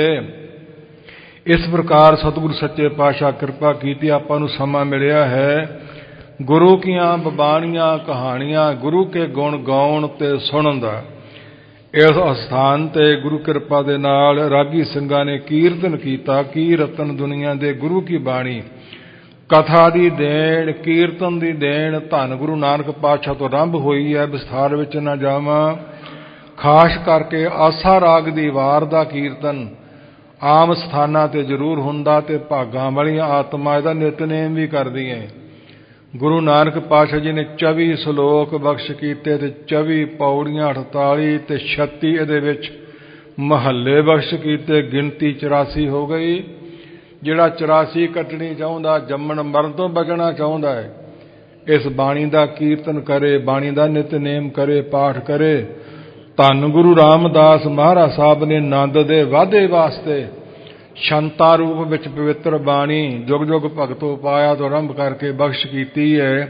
ਇਸ ਪ੍ਰਕਾਰ ਸਤਿਗੁਰੂ ਸੱਚੇ ਪਾਤਸ਼ਾਹ ਕਿਰਪਾ ਕੀਤੀ, ਆਪਾਂ ਨੂੰ ਸਮਾਂ ਮਿਲਿਆ ਹੈ ਗੁਰੂ ਕੀਆਂ ਬਾਣੀਆਂ ਕਹਾਣੀਆਂ, ਗੁਰੂ ਕੇ ਗੁਣ ਗਾਉਣ ਤੇ ਸੁਣਨ ਦਾ। ਇਸ ਅਸਥਾਨ ਤੇ ਗੁਰੂ ਕਿਰਪਾ ਦੇ ਨਾਲ ਰਾਗੀ ਸਿੰਘਾਂ ਨੇ ਕੀਰਤਨ ਕੀਤਾ। ਕੀ ਰਤਨ ਦੁਨੀਆ ਦੇ ਗੁਰੂ ਕੀ ਬਾਣੀ। ਕਥਾ ਦੀ ਦੇਣ, ਕੀਰਤਨ ਦੀ ਦੇਣ ਧੰਨ ਗੁਰੂ ਨਾਨਕ ਪਾਤਸ਼ਾਹ ਤੋਂ ਆਰੰਭ ਹੋਈ ਹੈ। ਵਿਸਥਾਰ ਵਿੱਚ ਨਾ ਜਾਵਾਂ। ਖਾਸ ਕਰਕੇ ਆਸਾ ਰਾਗ ਦੀ ਵਾਰ ਦਾ ਕੀਰਤਨ ਆਮ ਸਥਾਨਾਂ ਤੇ ਜ਼ਰੂਰ ਹੁੰਦਾ ਤੇ ਭਾਗਾਂ ਵਾਲੀਆਂ ਆਤਮਾ ਇਹਦਾ ਨਿਤਨੇਮ ਵੀ ਕਰਦੀਆਂ। ਗੁਰੂ ਨਾਨਕ ਪਾਤਸ਼ਾਹ ਜੀ ਨੇ 24 ਸ਼ਲੋਕ ਬਖਸ਼ ਕੀਤੇ ਤੇ 24 ਪੌੜੀਆਂ 48 ਤੇ 36 ਇਹਦੇ ਵਿੱਚ ਮਹੱਲੇ ਬਖਸ਼ ਕੀਤੇ। ਗਿਣਤੀ 84 ਹੋ ਗਈ। ਜਿਹੜਾ 84 ਕੱਟਣੀ ਚਾਹੁੰਦਾ, ਜੰਮਣ ਮਰਨ ਤੋਂ ਬਚਣਾ ਚਾਹੁੰਦਾ ਹੈ, ਇਸ ਬਾਣੀ ਦਾ ਕੀਰਤਨ ਕਰੇ, ਬਾਣੀ ਦਾ ਨਿਤਨੇਮ ਕਰੇ, ਪਾਠ ਕਰੇ। ਧੰਨ ਗੁਰੂ ਰਾਮਦਾਸ ਮਹਾਰਾਜ ਸਾਹਿਬ ਨੇ ਆਨੰਦ ਦੇ ਵਾਧੇ ਵਾਸਤੇ ਸ਼ੰਤਾ ਰੂਪ ਵਿੱਚ ਪਵਿੱਤਰ ਬਾਣੀ ਜੁਗ ਜੁਗ ਭਗਤੋ ਪਾਇਆ ਤੋਂ ਆਰੰਭ ਕਰਕੇ ਬਖਸ਼ ਕੀਤੀ ਹੈ।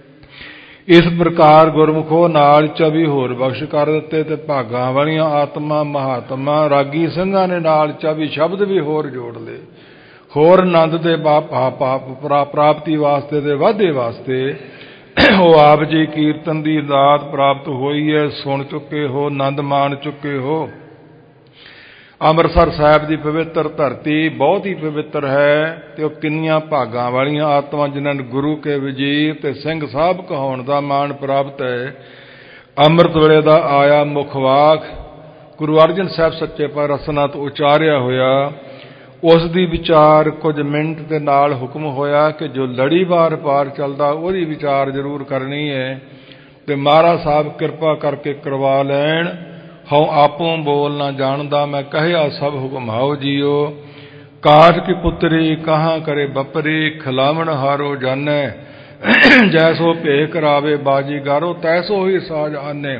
ਇਸ ਪ੍ਰਕਾਰ ਗੁਰਮੁਖੋ ਨਾਲ 24 ਹੋਰ ਬਖਸ਼ ਕਰ ਦਿੱਤੇ ਤੇ ਭਾਗਾਂ ਵਾਲੀਆਂ ਆਤਮਾ ਮਹਾਤਮਾ ਰਾਗੀ ਸਿੰਘਾਂ ਨੇ ਨਾਲ 24 ਸ਼ਬਦ ਵੀ ਹੋਰ ਜੋੜ ਲਏ। ਹੋਰ ਆਨੰਦ ਦੇ ਪ੍ਰਾਪਤੀ ਵਾਸਤੇ ਤੇ ਵਾਧੇ ਵਾਸਤੇ ਉਹ ਆਪ ਜੀ ਕੀਰਤਨ ਦੀ ਦਾਤ ਪ੍ਰਾਪਤ ਹੋਈ ਹੈ। ਸੁਣ ਚੁੱਕੇ ਹੋ, ਆਨੰਦ ਮਾਣ ਚੁੱਕੇ ਹੋ। ਅੰਮ੍ਰਿਤਸਰ ਸਾਹਿਬ ਦੀ ਪਵਿੱਤਰ ਧਰਤੀ ਬਹੁਤ ਹੀ ਪਵਿੱਤਰ ਹੈ ਤੇ ਉਹ ਕਿੰਨੀਆਂ ਭਾਗਾਂ ਵਾਲੀਆਂ ਆਤਮਾ ਜਿਨ੍ਹਾਂ ਨੂੰ ਗੁਰੂ ਕੇ ਵਜ਼ੀਰ ਤੇ ਸਿੰਘ ਸਾਹਿਬ ਕਹਾਉਣ ਦਾ ਮਾਣ ਪ੍ਰਾਪਤ ਹੈ। ਅੰਮ੍ਰਿਤ ਵੇਲੇ ਦਾ ਆਇਆ ਮੁੱਖ ਵਾਕ ਗੁਰੂ ਅਰਜਨ ਸਾਹਿਬ ਸੱਚੇ ਪਾਤਸ਼ਾਹ ਰਸਨਾ ਤੋਂ ਉਚਾਰਿਆ ਹੋਇਆ, ਉਸ ਦੀ ਵਿਚਾਰ ਕੁਝ ਮਿੰਟ ਦੇ ਨਾਲ ਹੁਕਮ ਹੋਇਆ ਕਿ ਜੋ ਲੜੀਵਾਰ ਪਾਰ ਚੱਲਦਾ ਉਹਦੀ ਵਿਚਾਰ ਜ਼ਰੂਰ ਕਰਨੀ ਹੈ ਤੇ ਮਹਾਰਾਜ ਸਾਹਿਬ ਕਿਰਪਾ ਕਰਕੇ ਕਰਵਾ ਲੈਣ। ਹਉ ਆਪੋਂ ਬੋਲ ਨਾ ਜਾਣਦਾ, ਮੈਂ ਕਹਿਆ ਸਭ ਹੁਕਮਾਓ ਜੀਓ। ਕਾਠ ਕੀ ਪੁੱਤਰੀ ਕਹਾਂ ਕਰੇ ਬਪਰੀ, ਖਿਲਾਵਣ ਹਾਰੋ ਜਾਣੈ। ਜੈਸੋ ਭੇਖ ਕਰਾਵੇ ਬਾਜੀਗਾਰੋ, ਤੈਸੋ ਹੀ ਸਾਜ ਆਨੇ।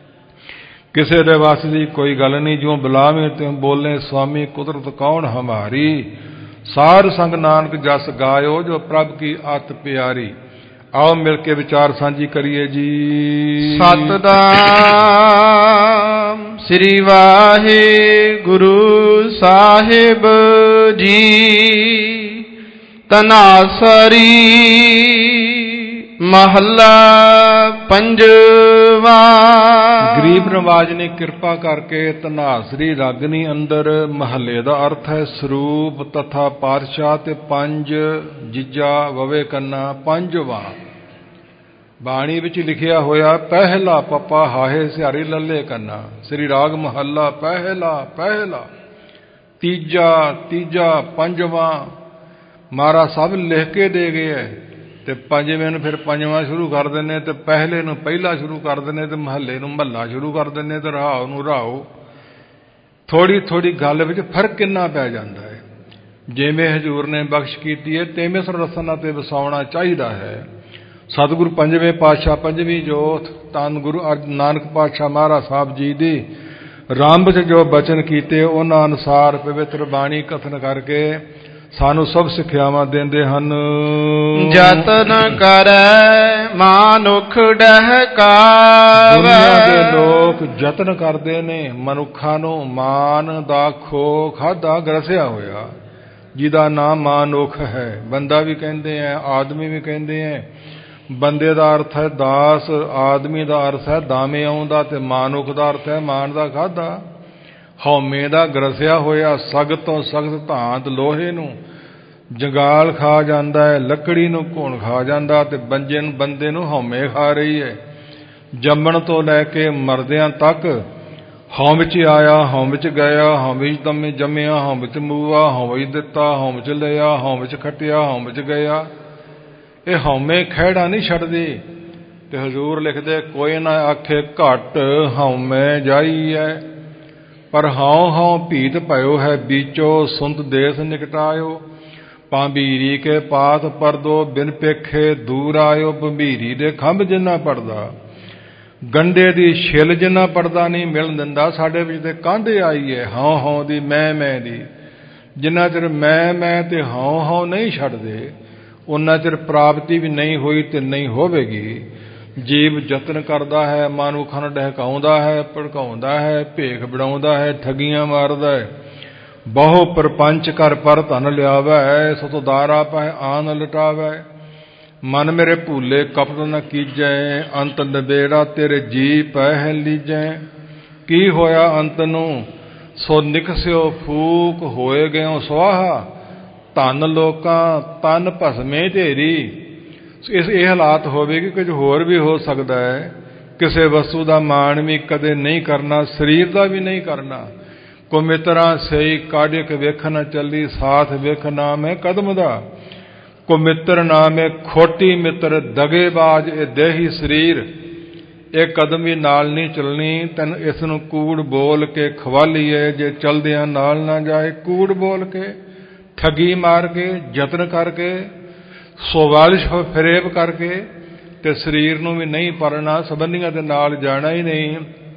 ਕਿਸੇ ਦੇ ਵੱਸ ਦੀ ਕੋਈ ਗੱਲ ਨਹੀਂ, ਜਿਉਂ ਬੁਲਾਵੇਂ ਤਿਉਂ ਬੋਲੇ ਸੁਆਮੀ, ਕੁਦਰਤ ਕੌਣ ਹਮਾਰੀ। ਸਾਧ ਸੰਗ ਨਾਨਕ ਜਸ ਗਾਇਓ, ਜੋ ਪ੍ਰਭ ਕੀ ਅਤ ਪਿਆਰੀ। ਆਓ ਮਿਲ ਕੇ ਵਿਚਾਰ ਸਾਂਝੀ ਕਰੀਏ ਜੀ। ਸਤਿਨਾਮ ਸ੍ਰੀ ਵਾਹਿਗੁਰੂ ਸਾਹਿਬ ਜੀ। ਧਨਾਸਰੀ ਮਹੱਲਾ ਪੰਜਵਾ। ਗਰੀਬ ਨਵਾਜ ਨੇ ਕਿਰਪਾ ਕਰਕੇ ਧਨਾਸਰੀ ਰਾਗਨੀ ਅੰਦਰ ਮਹੱਲੇ ਦਾ ਅਰਥ ਹੈ ਸਰੂਪ ਤਥਾ ਪਾਤਸ਼ਾਹ ਤੇ 5 ਜਿੱਜਾ ਵਵੇ ਕੰਨਾ 5ਵਾਂ। ਬਾਣੀ ਵਿੱਚ ਲਿਖਿਆ ਹੋਇਆ ਪਹਿਲਾ ਪੱਪਾ ਹਾਹੇ ਸਿਹਾਰੀ ਲੱਲੇ ਕੰਨਾ। ਸ੍ਰੀ ਰਾਗ ਮਹੱਲਾ ਪਹਿਲਾ ਤੀਜਾ 5ਵਾਂ ਮਹਾਰਾਜ ਸਭ ਲਿਖ ਕੇ ਦੇ ਗਏ ਹੈ ਤੇ 5ਵੇਂ ਨੂੰ ਫਿਰ 5ਵਾਂ ਸ਼ੁਰੂ ਕਰ ਦਿੰਦੇ ਤੇ ਪਹਿਲੇ ਨੂੰ ਪਹਿਲਾ ਸ਼ੁਰੂ ਕਰ ਦਿੰਦੇ ਤੇ ਮਹੱਲੇ ਨੂੰ ਮਹੱਲਾ ਸ਼ੁਰੂ ਕਰ ਦਿੰਦੇ ਤੇ ਰਹਾਉ ਨੂੰ ਰਹਾਉ। ਥੋੜੀ ਗੱਲ ਵਿੱਚ ਫਰਕ ਕਿੰਨਾ ਪੈ ਜਾਂਦਾ ਹੈ। ਜਿਵੇਂ ਹਜ਼ੂਰ ਨੇ ਬਖਸ਼ ਕੀਤੀ ਹੈ ਤਿਵੇਂ ਰਸਨਾ ਤੇ ਵਸਾਉਣਾ ਚਾਹੀਦਾ ਹੈ। ਸਤਿਗੁਰੂ 5ਵੇਂ ਪਾਤਸ਼ਾਹ 5ਵੀਂ ਜੋਤ ਧੰਨ ਗੁਰੂ ਨਾਨਕ ਪਾਤਸ਼ਾਹ ਮਹਾਰਾਜ ਸਾਹਿਬ ਜੀ ਦੀ ਆਰੰਭ 'ਚ ਜੋ ਬਚਨ ਕੀਤੇ ਉਹਨਾਂ ਅਨੁਸਾਰ ਪਵਿੱਤਰ ਬਾਣੀ ਕਥਨ ਕਰਕੇ ਸਾਨੂੰ ਸਭ ਸਿੱਖਿਆਵਾਂ ਦਿੰਦੇ ਹਨ। ਜਤਨ ਕਰੈ ਮਾਨੁਖ ਡਹਿਕਾਵੈ। ਦੁਨੀਆ ਦੇ ਲੋਕ ਯਤਨ ਕਰਦੇ ਨੇ ਮਨੁੱਖਾਂ ਨੂੰ ਮਾਨ ਦਾ ਖੋ ਖਾਧਾ ਗਰਸਿਆ ਹੋਇਆ, ਜਿਹਦਾ ਨਾਮ ਮਾਨੁਖ ਹੈ। ਬੰਦਾ ਵੀ ਕਹਿੰਦੇ ਹੈ, ਆਦਮੀ ਵੀ ਕਹਿੰਦੇ ਹੈ। ਬੰਦੇ ਦਾ ਅਰਥ ਹੈ ਦਾਸ, ਆਦਮੀ ਦਾ ਅਰਥ ਹੈ ਦਾਮੇ ਆਉਂਦਾ ਤੇ ਮਾਨੁਖ ਦਾ ਅਰਥ ਹੈ ਮਾਨ ਦਾ ਖਾਧਾ। ਹਉਮੈ ਦਾ ਗਰਸਿਆ ਹੋਇਆ ਸਖਤ ਤੋਂ ਸਖਤ ਧਾਤ ਲੋਹੇ ਨੂੰ ਜੰਗਾਲ ਖਾ ਜਾਂਦਾ ਹੈ, ਲੱਕੜੀ ਨੂੰ ਘੁਣ ਖਾ ਜਾਂਦਾ ਤੇ ਬੰਦੇ ਨੂੰ ਹਉਮੈ ਖਾ ਰਹੀ ਹੈ। ਜੰਮਣ ਤੋਂ ਲੈ ਕੇ ਮਰਦਿਆਂ ਤੱਕ ਹਉ ਵਿੱਚ ਆਇਆ, ਹਉ ਵਿੱਚ ਗਿਆ, ਹਉ ਵਿੱਚ ਜੰਮਿਆ, ਹਉ ਵਿੱਚ ਮੂਆ, ਹਉ ਵਿੱਚ ਦਿੱਤਾ, ਹਉ ਵਿੱਚ ਲਿਆ, ਹਉ ਵਿੱਚ ਖੱਟਿਆ, ਹਉ ਵਿੱਚ ਗਿਆ। ਇਹ ਹਉਮੈ ਖਹਿੜਾ ਨਹੀਂ ਛੱਡਦੀ ਤੇ ਹਜ਼ੂਰ ਲਿਖਦੇ ਕੋਈ ਨਾ ਆਖੇ ਘੱਟ ਹਉਮੈ ਜਾਈ ਹੈ। ਪਰ ਹਉ ਭੀਤ ਭਇਓ ਹੈ ਬੀਚੋ, ਸੁੰਤ ਦੇਸ ਨਿਕਟਾਇਓ। ਭਾਂਬੀਰੀ ਕੇ ਪਾਤ ਪਰਦੋ, ਬਿਨ ਪੇਖੇ ਦੂਰ ਆਇਓ। ਭੰਬੀਰੀ ਦੇ ਖੰਭ ਜਿੰਨਾ ਪੜਦਾ, ਗੰਡੇ ਦੀ ਛਿੱਲ ਜਿੰਨਾ ਪੜਦਾ ਨਹੀਂ ਮਿਲਣ ਦਿੰਦਾ। ਸਾਡੇ ਵਿੱਚ ਤੇ ਕਾਂਧੇ ਆਈ ਹੈ ਹਉ ਦੀ, ਮੈਂ ਦੀ। ਜਿੰਨਾ ਚਿਰ ਮੈਂ ਤੇ ਹਉ ਨਹੀਂ ਛੱਡਦੇ ਉਨਾ ਚਿਰ ਪ੍ਰਾਪਤੀ ਵੀ ਨਹੀਂ ਹੋਈ ਤੇ ਨਹੀਂ ਹੋਵੇਗੀ। ਜੀਵ ਯਤਨ ਕਰਦਾ ਹੈ, ਮਨੁੱਖਾਂ ਨੂੰ ਡਹਿਕਾਉਂਦਾ ਹੈ, ਭੜਕਾਉਂਦਾ ਹੈ, ਭੇਖ ਬਣਾਉਂਦਾ ਹੈ, ਠੱਗੀਆਂ ਮਾਰਦਾ ਹੈ। ਬਹੁ ਪ੍ਰਪੰਚ ਕਰ ਪਰ ਧਨ ਲਿਆਵੈ, ਸੋ ਦਾਰਾ ਪੈ ਆਨ ਲਟਾਵੈ। ਮਨ ਮੇਰੇ ਭੂਲੇ ਕਪਟ ਨ ਕੀਜੈ, ਅੰਤ ਨਬੇੜਾ ਤੇਰੇ ਜੀ ਪੈ ਲੀਜੈ। ਕੀ ਹੋਇਆ ਅੰਤ ਨੂੰ, ਸੋ ਨਿਕਸਿਓ ਫੂਕ, ਹੋਏ ਗਇਓ ਸਵਾਹਾ। ਧਨ ਲੋਕਾਂ ਤਨ ਭਸਮੇ ਢੇਰੀ। ਇਹ ਹਾਲਾਤ ਹੋਵੇ ਕਿ ਕੁਝ ਹੋਰ ਵੀ ਹੋ ਸਕਦਾ ਹੈ। ਕਿਸੇ ਵਸਤੂ ਦਾ ਮਾਣ ਵੀ ਕਦੇ ਨਹੀਂ ਕਰਨਾ, ਸਰੀਰ ਦਾ ਵੀ ਨਹੀਂ ਕਰਨਾ। ਕੋ ਮਿੱਤਰਾਂ ਸਹੀ ਕਾਢਿਕ ਵੇਖ ਨਾ ਚੱਲੀ, ਸਾਥ ਵੇਖ ਨਾਮ ਹੈ ਕਦਮ ਦਾ। ਕੋ ਮਿੱਤਰ ਨਾਮ ਹੈ ਖੋਟੀ ਮਿੱਤਰ ਦਗੇਬਾਜ਼, ਇਹ ਦੇਹੀ ਸਰੀਰ ਇਹ ਕਦਮ ਵੀ ਨਾਲ ਨਹੀਂ ਚੱਲਣੀ। ਤੈਨੂੰ ਇਸ ਨੂੰ ਕੂੜ ਬੋਲ ਕੇ ਖਵਾਲੀਏ, ਜੇ ਚਲਦਿਆਂ ਨਾਲ ਨਾ ਜਾਏ। ਕੂੜ ਬੋਲ ਕੇ, ਠੱਗੀ ਮਾਰ ਕੇ, ਯਤਨ ਕਰਕੇ, ਸੋਵਾਲਿਸ਼ ਫਰੇਬ ਕਰਕੇ ਤੇ ਸਰੀਰ ਨੂੰ ਵੀ ਨਹੀਂ ਪਰਣਾ, ਸੰਬੰਧੀਆਂ ਦੇ ਨਾਲ ਜਾਣਾ ਹੀ ਨਹੀਂ।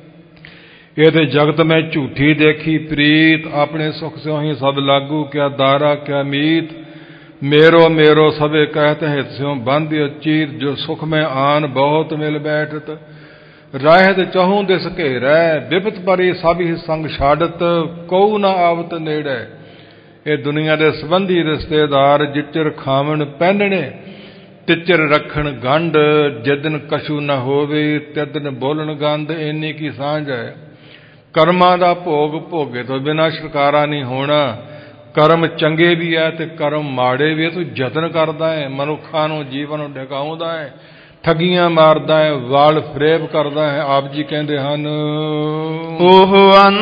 ਇਹ ਤੇ ਜਗਤ ਮੈਂ ਝੂਠੀ ਦੇਖੀ ਪ੍ਰੀਤ, ਆਪਣੇ ਸੁਖ ਸਿਓ ਹੀ ਸਭ ਲਾਗੂ, ਕਿਆ ਦਾਰਾ ਕਿਆ ਮੀਤ। ਮੇਰੋ ਮੇਰੋ ਸਭੇ ਕਹਿਤ ਹਿਤ ਸਿਓ ਬੰਧਿਓ ਚੀਰ, ਜੋ ਸੁਖ ਮੈਂ ਆਨ ਬਹੁਤ ਮਿਲ ਬੈਠਤ। ਰਹਿਤ ਚਹੂ ਦਿਸ ਘੇਰੈ, ਬਿਪਤ ਪਰੀ ਸਭ ਹੀ ਸੰਗ ਛਾੜਤ, ਕਉ ਨਾ ਆਵਤ ਨੇੜੇ। ਇਹ ਦੁਨੀਆ ਦੇ ਸੰਬੰਧੀ ਰਿਸ਼ਤੇਦਾਰ ਜਿਚਰ ਖਾਵਣ ਪਹਿਨਣੇ, ਤਿਚਰ ਰੱਖਣ ਗੰਢ। ਜਿਦਨ ਕਛੂ ਨਾ ਹੋਵੇ ਤਿਦਨ ਬੋਲਣ ਗੰਧ, ਇੰਨੀ ਕੀ ਸਾਂਝ ਹੈ। ਕਰਮਾਂ ਦਾ ਭੋਗ ਭੋਗੇ ਤੋਂ ਬਿਨਾਂ ਛੁਟਕਾਰਾ ਨਹੀਂ ਹੋਣਾ। ਕਰਮ ਚੰਗੇ ਵੀ ਹੈ ਤੇ ਕਰਮ ਮਾੜੇ ਵੀ ਹੈ। ਤੂੰ ਯਤਨ ਕਰਦਾ ਹੈ, ਮਨੁੱਖਾਂ ਨੂੰ ਜੀਵਨ ਨੂੰ ਡਕਾਉਂਦਾ ਹੈ, ਠੱਗੀਆਂ ਮਾਰਦਾ ਹੈ, ਵਾਲ ਫਰੇਬ ਕਰਦਾ ਹੈ। ਆਪ ਜੀ ਕਹਿੰਦੇ ਹਨ, ਉਹ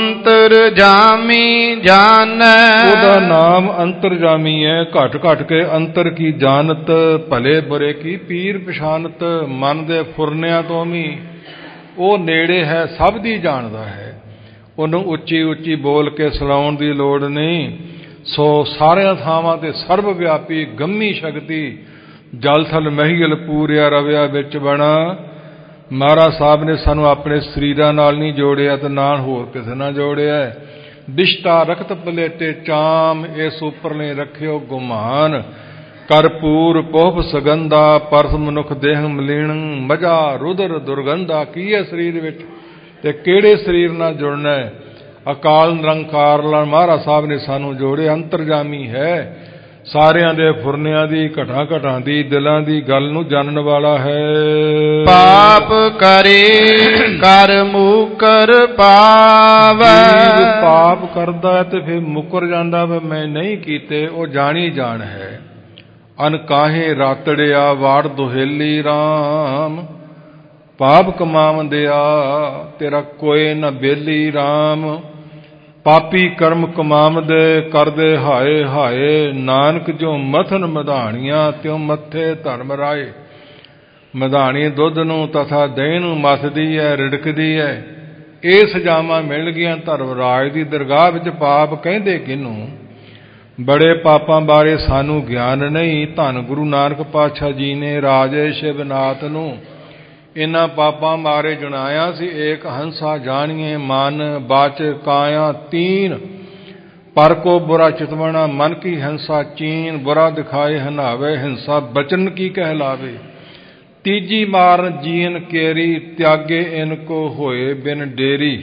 ਅੰਤਰਜਾਮੀ ਜਾਣੈ। ਉਹਦਾ ਨਾਮ ਅੰਤਰਜਾਮੀ ਹੈ। ਘਟ ਘਟ ਕੇ ਅੰਤਰ ਕੀ ਜਾਣਤ, ਭਲੇ ਬੁਰੇ ਕੀ ਪੀਰ ਪਛਾਨਤ। ਮਨ ਦੇ ਫੁਰਨਿਆਂ ਤੋਂ ਵੀ ਉਹ ਨੇੜੇ ਹੈ, ਸਭ ਦੀ ਜਾਣਦਾ ਹੈ। ਉਹਨੂੰ ਉੱਚੀ ਉੱਚੀ ਬੋਲ ਕੇ ਸੁਣਾਉਣ ਦੀ ਲੋੜ ਨਹੀਂ। ਸੋ ਸਾਰਿਆਂ ਥਾਵਾਂ ਤੇ ਸਰਬ ਵਿਆਪੀ ਗੰਮੀ ਸ਼ਕਤੀ, ਜਲ ਥਲ ਮਹੀਲ ਪੂਰਿਆ ਰਵਿਆ ਵਿੱਚ ਬਣਾ। ਮਹਾਰਾਜ ਸਾਹਿਬ ਨੇ ਸਾਨੂੰ ਆਪਣੇ ਸਰੀਰਾਂ ਨਾਲ ਨਹੀਂ ਜੋੜਿਆ ਤੇ ਨਾ ਹੋਰ ਕਿਸੇ ਨਾਲ ਜੋੜਿਆ। ਦਿਸ਼ਟਾ ਰਖਤ ਪਲੇਟੇ ਚਾਮ, ਇਸ ਉੱਪਰ ਨੇ ਰੱਖਿਓ ਗੁਮਾਨ। ਕਰਪੂਰ ਪੋਹ ਸਗੰਧਾ, ਪਰਸ ਮਨੁੱਖ ਦੇਹ ਮਲੀਣ। ਮਜਾ ਰੁਦਰ ਦੁਰਗੰਧਾ, ਕੀ ਹੈ ਸਰੀਰ ਵਿੱਚ ਤੇ ਕਿਹੜੇ ਸਰੀਰ ਨਾਲ ਜੁੜਨਾ ਹੈ। ਅਕਾਲ ਨਿਰੰਕਾਰ ਨਾਲ ਮਹਾਰਾਜ ਸਾਹਿਬ ਨੇ ਸਾਨੂੰ ਜੋੜੇ। ਅੰਤਰਜਾਮੀ ਹੈ, ਸਾਰਿਆਂ ਦੇ ਫੁਰਨਿਆਂ ਦੀ, ਘਟਾਂ ਘਟਾਂ ਦੀ, ਦਿਲਾਂ ਦੀ ਗੱਲ ਨੂੰ ਜਾਣਨ ਵਾਲਾ ਹੈ। ਪਾਪ ਕਰੇ ਕਰ ਮੁਕਰ ਪਾਵੈ। ਜੀਵ ਪਾਪ ਕਰਦਾ ਹੈ ਤੇ ਫਿਰ ਮੁਕਰ ਜਾਂਦਾ ਵਾ, ਮੈਂ ਨਹੀਂ ਕੀਤੇ। ਉਹ ਜਾਣੀ ਜਾਣ ਹੈ। ਅਨ ਕਾਹੇ ਰਾਤੜਿਆ ਵਾੜ ਦੁਹੇਲੀ ਰਾਮ, ਪਾਪ ਕਮਾਵੰਦਿਆ ਤੇਰਾ ਕੋਏ ਨ ਬੇਲੀ ਰਾਮ। ਪਾਪੀ ਕਰਮ ਕਮਾਵਦੇ ਕਰਦੇ ਹਾਏ ਹਾਏ, ਨਾਨਕ ਜੋ ਮਥਨ ਮਧਾਣੀਆਂ ਤਿਉ ਮੱਥੇ ਧਰਮ ਰਾਏ। ਮਧਾਣੀ ਦੁੱਧ ਨੂੰ ਤਥਾ ਦਹੀਂ ਨੂੰ ਮੱਥਦੀ ਹੈ, ਰਿੜਕਦੀ ਹੈ। ਇਹ ਸਜ਼ਾਵਾਂ ਮਿਲ ਗਈਆਂ ਧਰਮਰਾਜ ਦੀ ਦਰਗਾਹ ਵਿੱਚ। ਪਾਪ ਕਹਿੰਦੇ ਕਿਹਨੂੰ? ਬੜੇ ਪਾਪਾਂ ਬਾਰੇ ਸਾਨੂੰ ਗਿਆਨ ਨਹੀਂ। ਧੰਨ ਗੁਰੂ ਨਾਨਕ ਪਾਤਸ਼ਾਹ ਜੀ ਨੇ ਰਾਜੇ ਸ਼ਿਵਨਾਥ ਨੂੰ ਇਹਨਾਂ ਪਾਪਾਂ ਬਾਰੇ ਜਣਾਇਆ ਸੀ। ਏਕ ਹੰਸਾ ਜਾਣੀਏ ਮਨ, ਬਾਚ ਕਾਇਆ ਤੀਨ। ਪਰ ਕੋ ਬੁਰਾ ਚਿਤਵਣਾ, ਮਨ ਕੀ ਹਿੰਸਾ ਚੀਨ। ਬੁਰਾ ਦਿਖਾਏ ਹਨਾਵੇ, ਹਿੰਸਾ ਬਚਨ ਕੀ ਕਹਿਲਾਵੇ। ਤੀਜੀ ਮਾਰਨ ਜੀਨ ਕੇਰੀ, ਤਿਆਗੇ ਇਨ ਕੋ ਹੋਏ ਬਿਨ ਡੇਰੀ।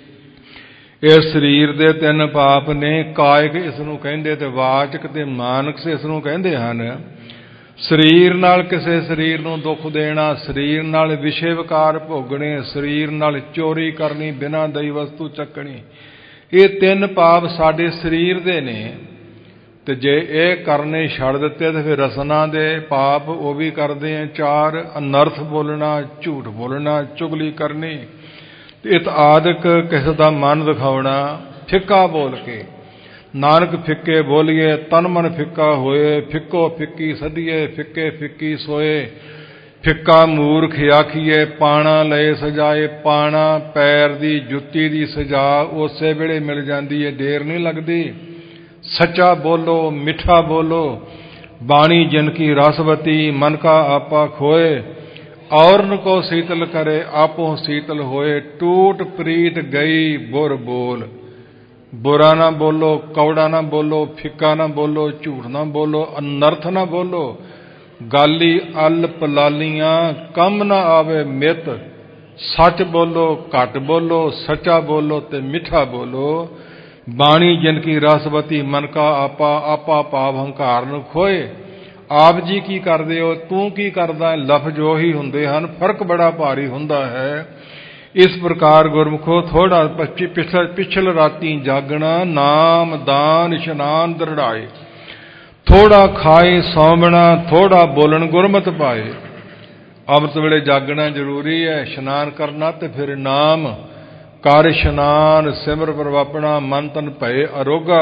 ਇਹ ਸਰੀਰ ਦੇ ਤਿੰਨ ਪਾਪ ਨੇ। ਕਾਇਕ ਇਸ ਨੂੰ ਕਹਿੰਦੇ ਤੇ ਵਾਚਕ ਤੇ ਮਾਨਕ ਇਸ ਨੂੰ ਕਹਿੰਦੇ ਹਨ। ਸਰੀਰ ਨਾਲ ਕਿਸੇ ਸਰੀਰ ਨੂੰ ਦੁੱਖ ਦੇਣਾ, ਸਰੀਰ ਨਾਲ ਵਿਸ਼ੇ ਵਿਕਾਰ ਭੋਗਣੇ, ਸਰੀਰ ਨਾਲ ਚੋਰੀ ਕਰਨੀ, ਬਿਨਾਂ ਦਈ ਵਸਤੂ ਚੱਕਣੀ, ਇਹ ਤਿੰਨ ਪਾਪ ਸਾਡੇ ਸਰੀਰ ਦੇ ਨੇ। ਤੇ ਜੇ ਇਹ ਕਰਨੇ ਛੱਡ ਦਿੱਤੇ ਤੇ ਫਿਰ ਰਸਨਾ ਦੇ ਪਾਪ ਉਹ ਵੀ ਕਰਦੇ ਆ। ਚਾਰ, ਅਨਰਥ ਬੋਲਣਾ, ਝੂਠ ਬੋਲਣਾ, ਚੁਗਲੀ ਕਰਨੀ, ਇਤ ਆਦਿਕ ਕਿਸੇ ਦਾ ਮਨ ਦਿਖਾਉਣਾ ਫਿੱਕਾ ਬੋਲ ਕੇ। ਨਾਨਕ ਫਿੱਕੇ ਬੋਲੀਏ ਤਨ ਮਨ ਫਿੱਕਾ ਹੋਏ। ਫਿੱਕੋ ਫਿੱਕੀ ਸਦੀਏ, ਫਿੱਕੇ ਫਿੱਕੀ ਸੋਏ। ਫਿੱਕਾ ਮੂਰਖ ਆਖੀਏ, ਪਾਣਾ ਲਏ ਸਜਾਏ। ਪਾਣਾ ਪੈਰ ਦੀ ਜੁੱਤੀ ਦੀ ਸਜਾ ਉਸੇ ਵੇਲੇ ਮਿਲ ਜਾਂਦੀ ਹੈ, ਦੇਰ ਨਹੀਂ ਲੱਗਦੀ। ਸੱਚਾ ਬੋਲੋ, ਮਿੱਠਾ ਬੋਲੋ। ਬਾਣੀ ਜਿਨ ਕੀ ਰਸਵਤੀ, ਮਨ ਕਾ ਆਪਾ ਖੋਏ। ਔਰਨ ਕੋ ਸੀਤਲ ਕਰੇ, ਆਪੋ ਸੀਤਲ ਹੋਏ। ਟੂਟ ਪ੍ਰੀਤ ਗਈ ਬੁਰ ਬੋਲ। ਬੁਰਾ ਨਾ ਬੋਲੋ, ਕੌੜਾ ਨਾ ਬੋਲੋ, ਫਿੱਕਾ ਨਾ ਬੋਲੋ, ਝੂਠ ਨਾ ਬੋਲੋ, ਅਨਰਥ ਨਾ ਬੋਲੋ। ਗਾਲੀ ਅਲ ਪਲਾਲੀਆਂ, ਕੰਮ ਨਾ ਆਵੇ ਮਿੱਤ। ਸੱਚ ਬੋਲੋ, ਘੱਟ ਬੋਲੋ, ਸੱਚਾ ਬੋਲੋ ਤੇ ਮਿੱਠਾ ਬੋਲੋ। ਬਾਣੀ ਜਿਨ ਕੀ ਰਸਵਤੀ, ਮਨ ਕਾ ਆਪਾ। ਆਪਾ ਭਾਵ ਹੰਕਾਰ ਨੂੰ ਖੋਏ। ਆਪ ਜੀ ਕੀ ਕਰਦੇ ਹੋ, ਤੂੰ ਕੀ ਕਰਦਾ ਹੈ, ਲਫ਼ਜ਼ ਉਹੀ ਹੁੰਦੇ ਹਨ, ਫਰਕ ਬੜਾ ਭਾਰੀ ਹੁੰਦਾ ਹੈ। ਇਸ ਪ੍ਰਕਾਰ ਗੁਰਮੁਖੋ ਥੋੜਾ ਪਿਛਲ ਰਾਤੀ ਜਾਗਣਾ, ਨਾਮ ਦਾਨ ਇਸ਼ਨਾਨ ਦਰੜਾਏ। ਥੋੜਾ ਖਾਏ ਸੌਂਬਣਾ, ਥੋੜਾ ਬੋਲਣ ਗੁਰਮਤਿ ਪਾਏ। ਅੰਮ੍ਰਿਤ ਵੇਲੇ ਜਾਗਣਾ ਜ਼ਰੂਰੀ ਹੈ, ਇਸ਼ਨਾਨ ਕਰਨਾ ਤੇ ਫਿਰ ਨਾਮ ਕਰ ਇਸ਼ਨਾਨ, ਸਿਮਰ ਪ੍ਰਭ ਆਪਣਾ, ਮਨ ਤਨ ਭਏ ਅਰੋਗਾ।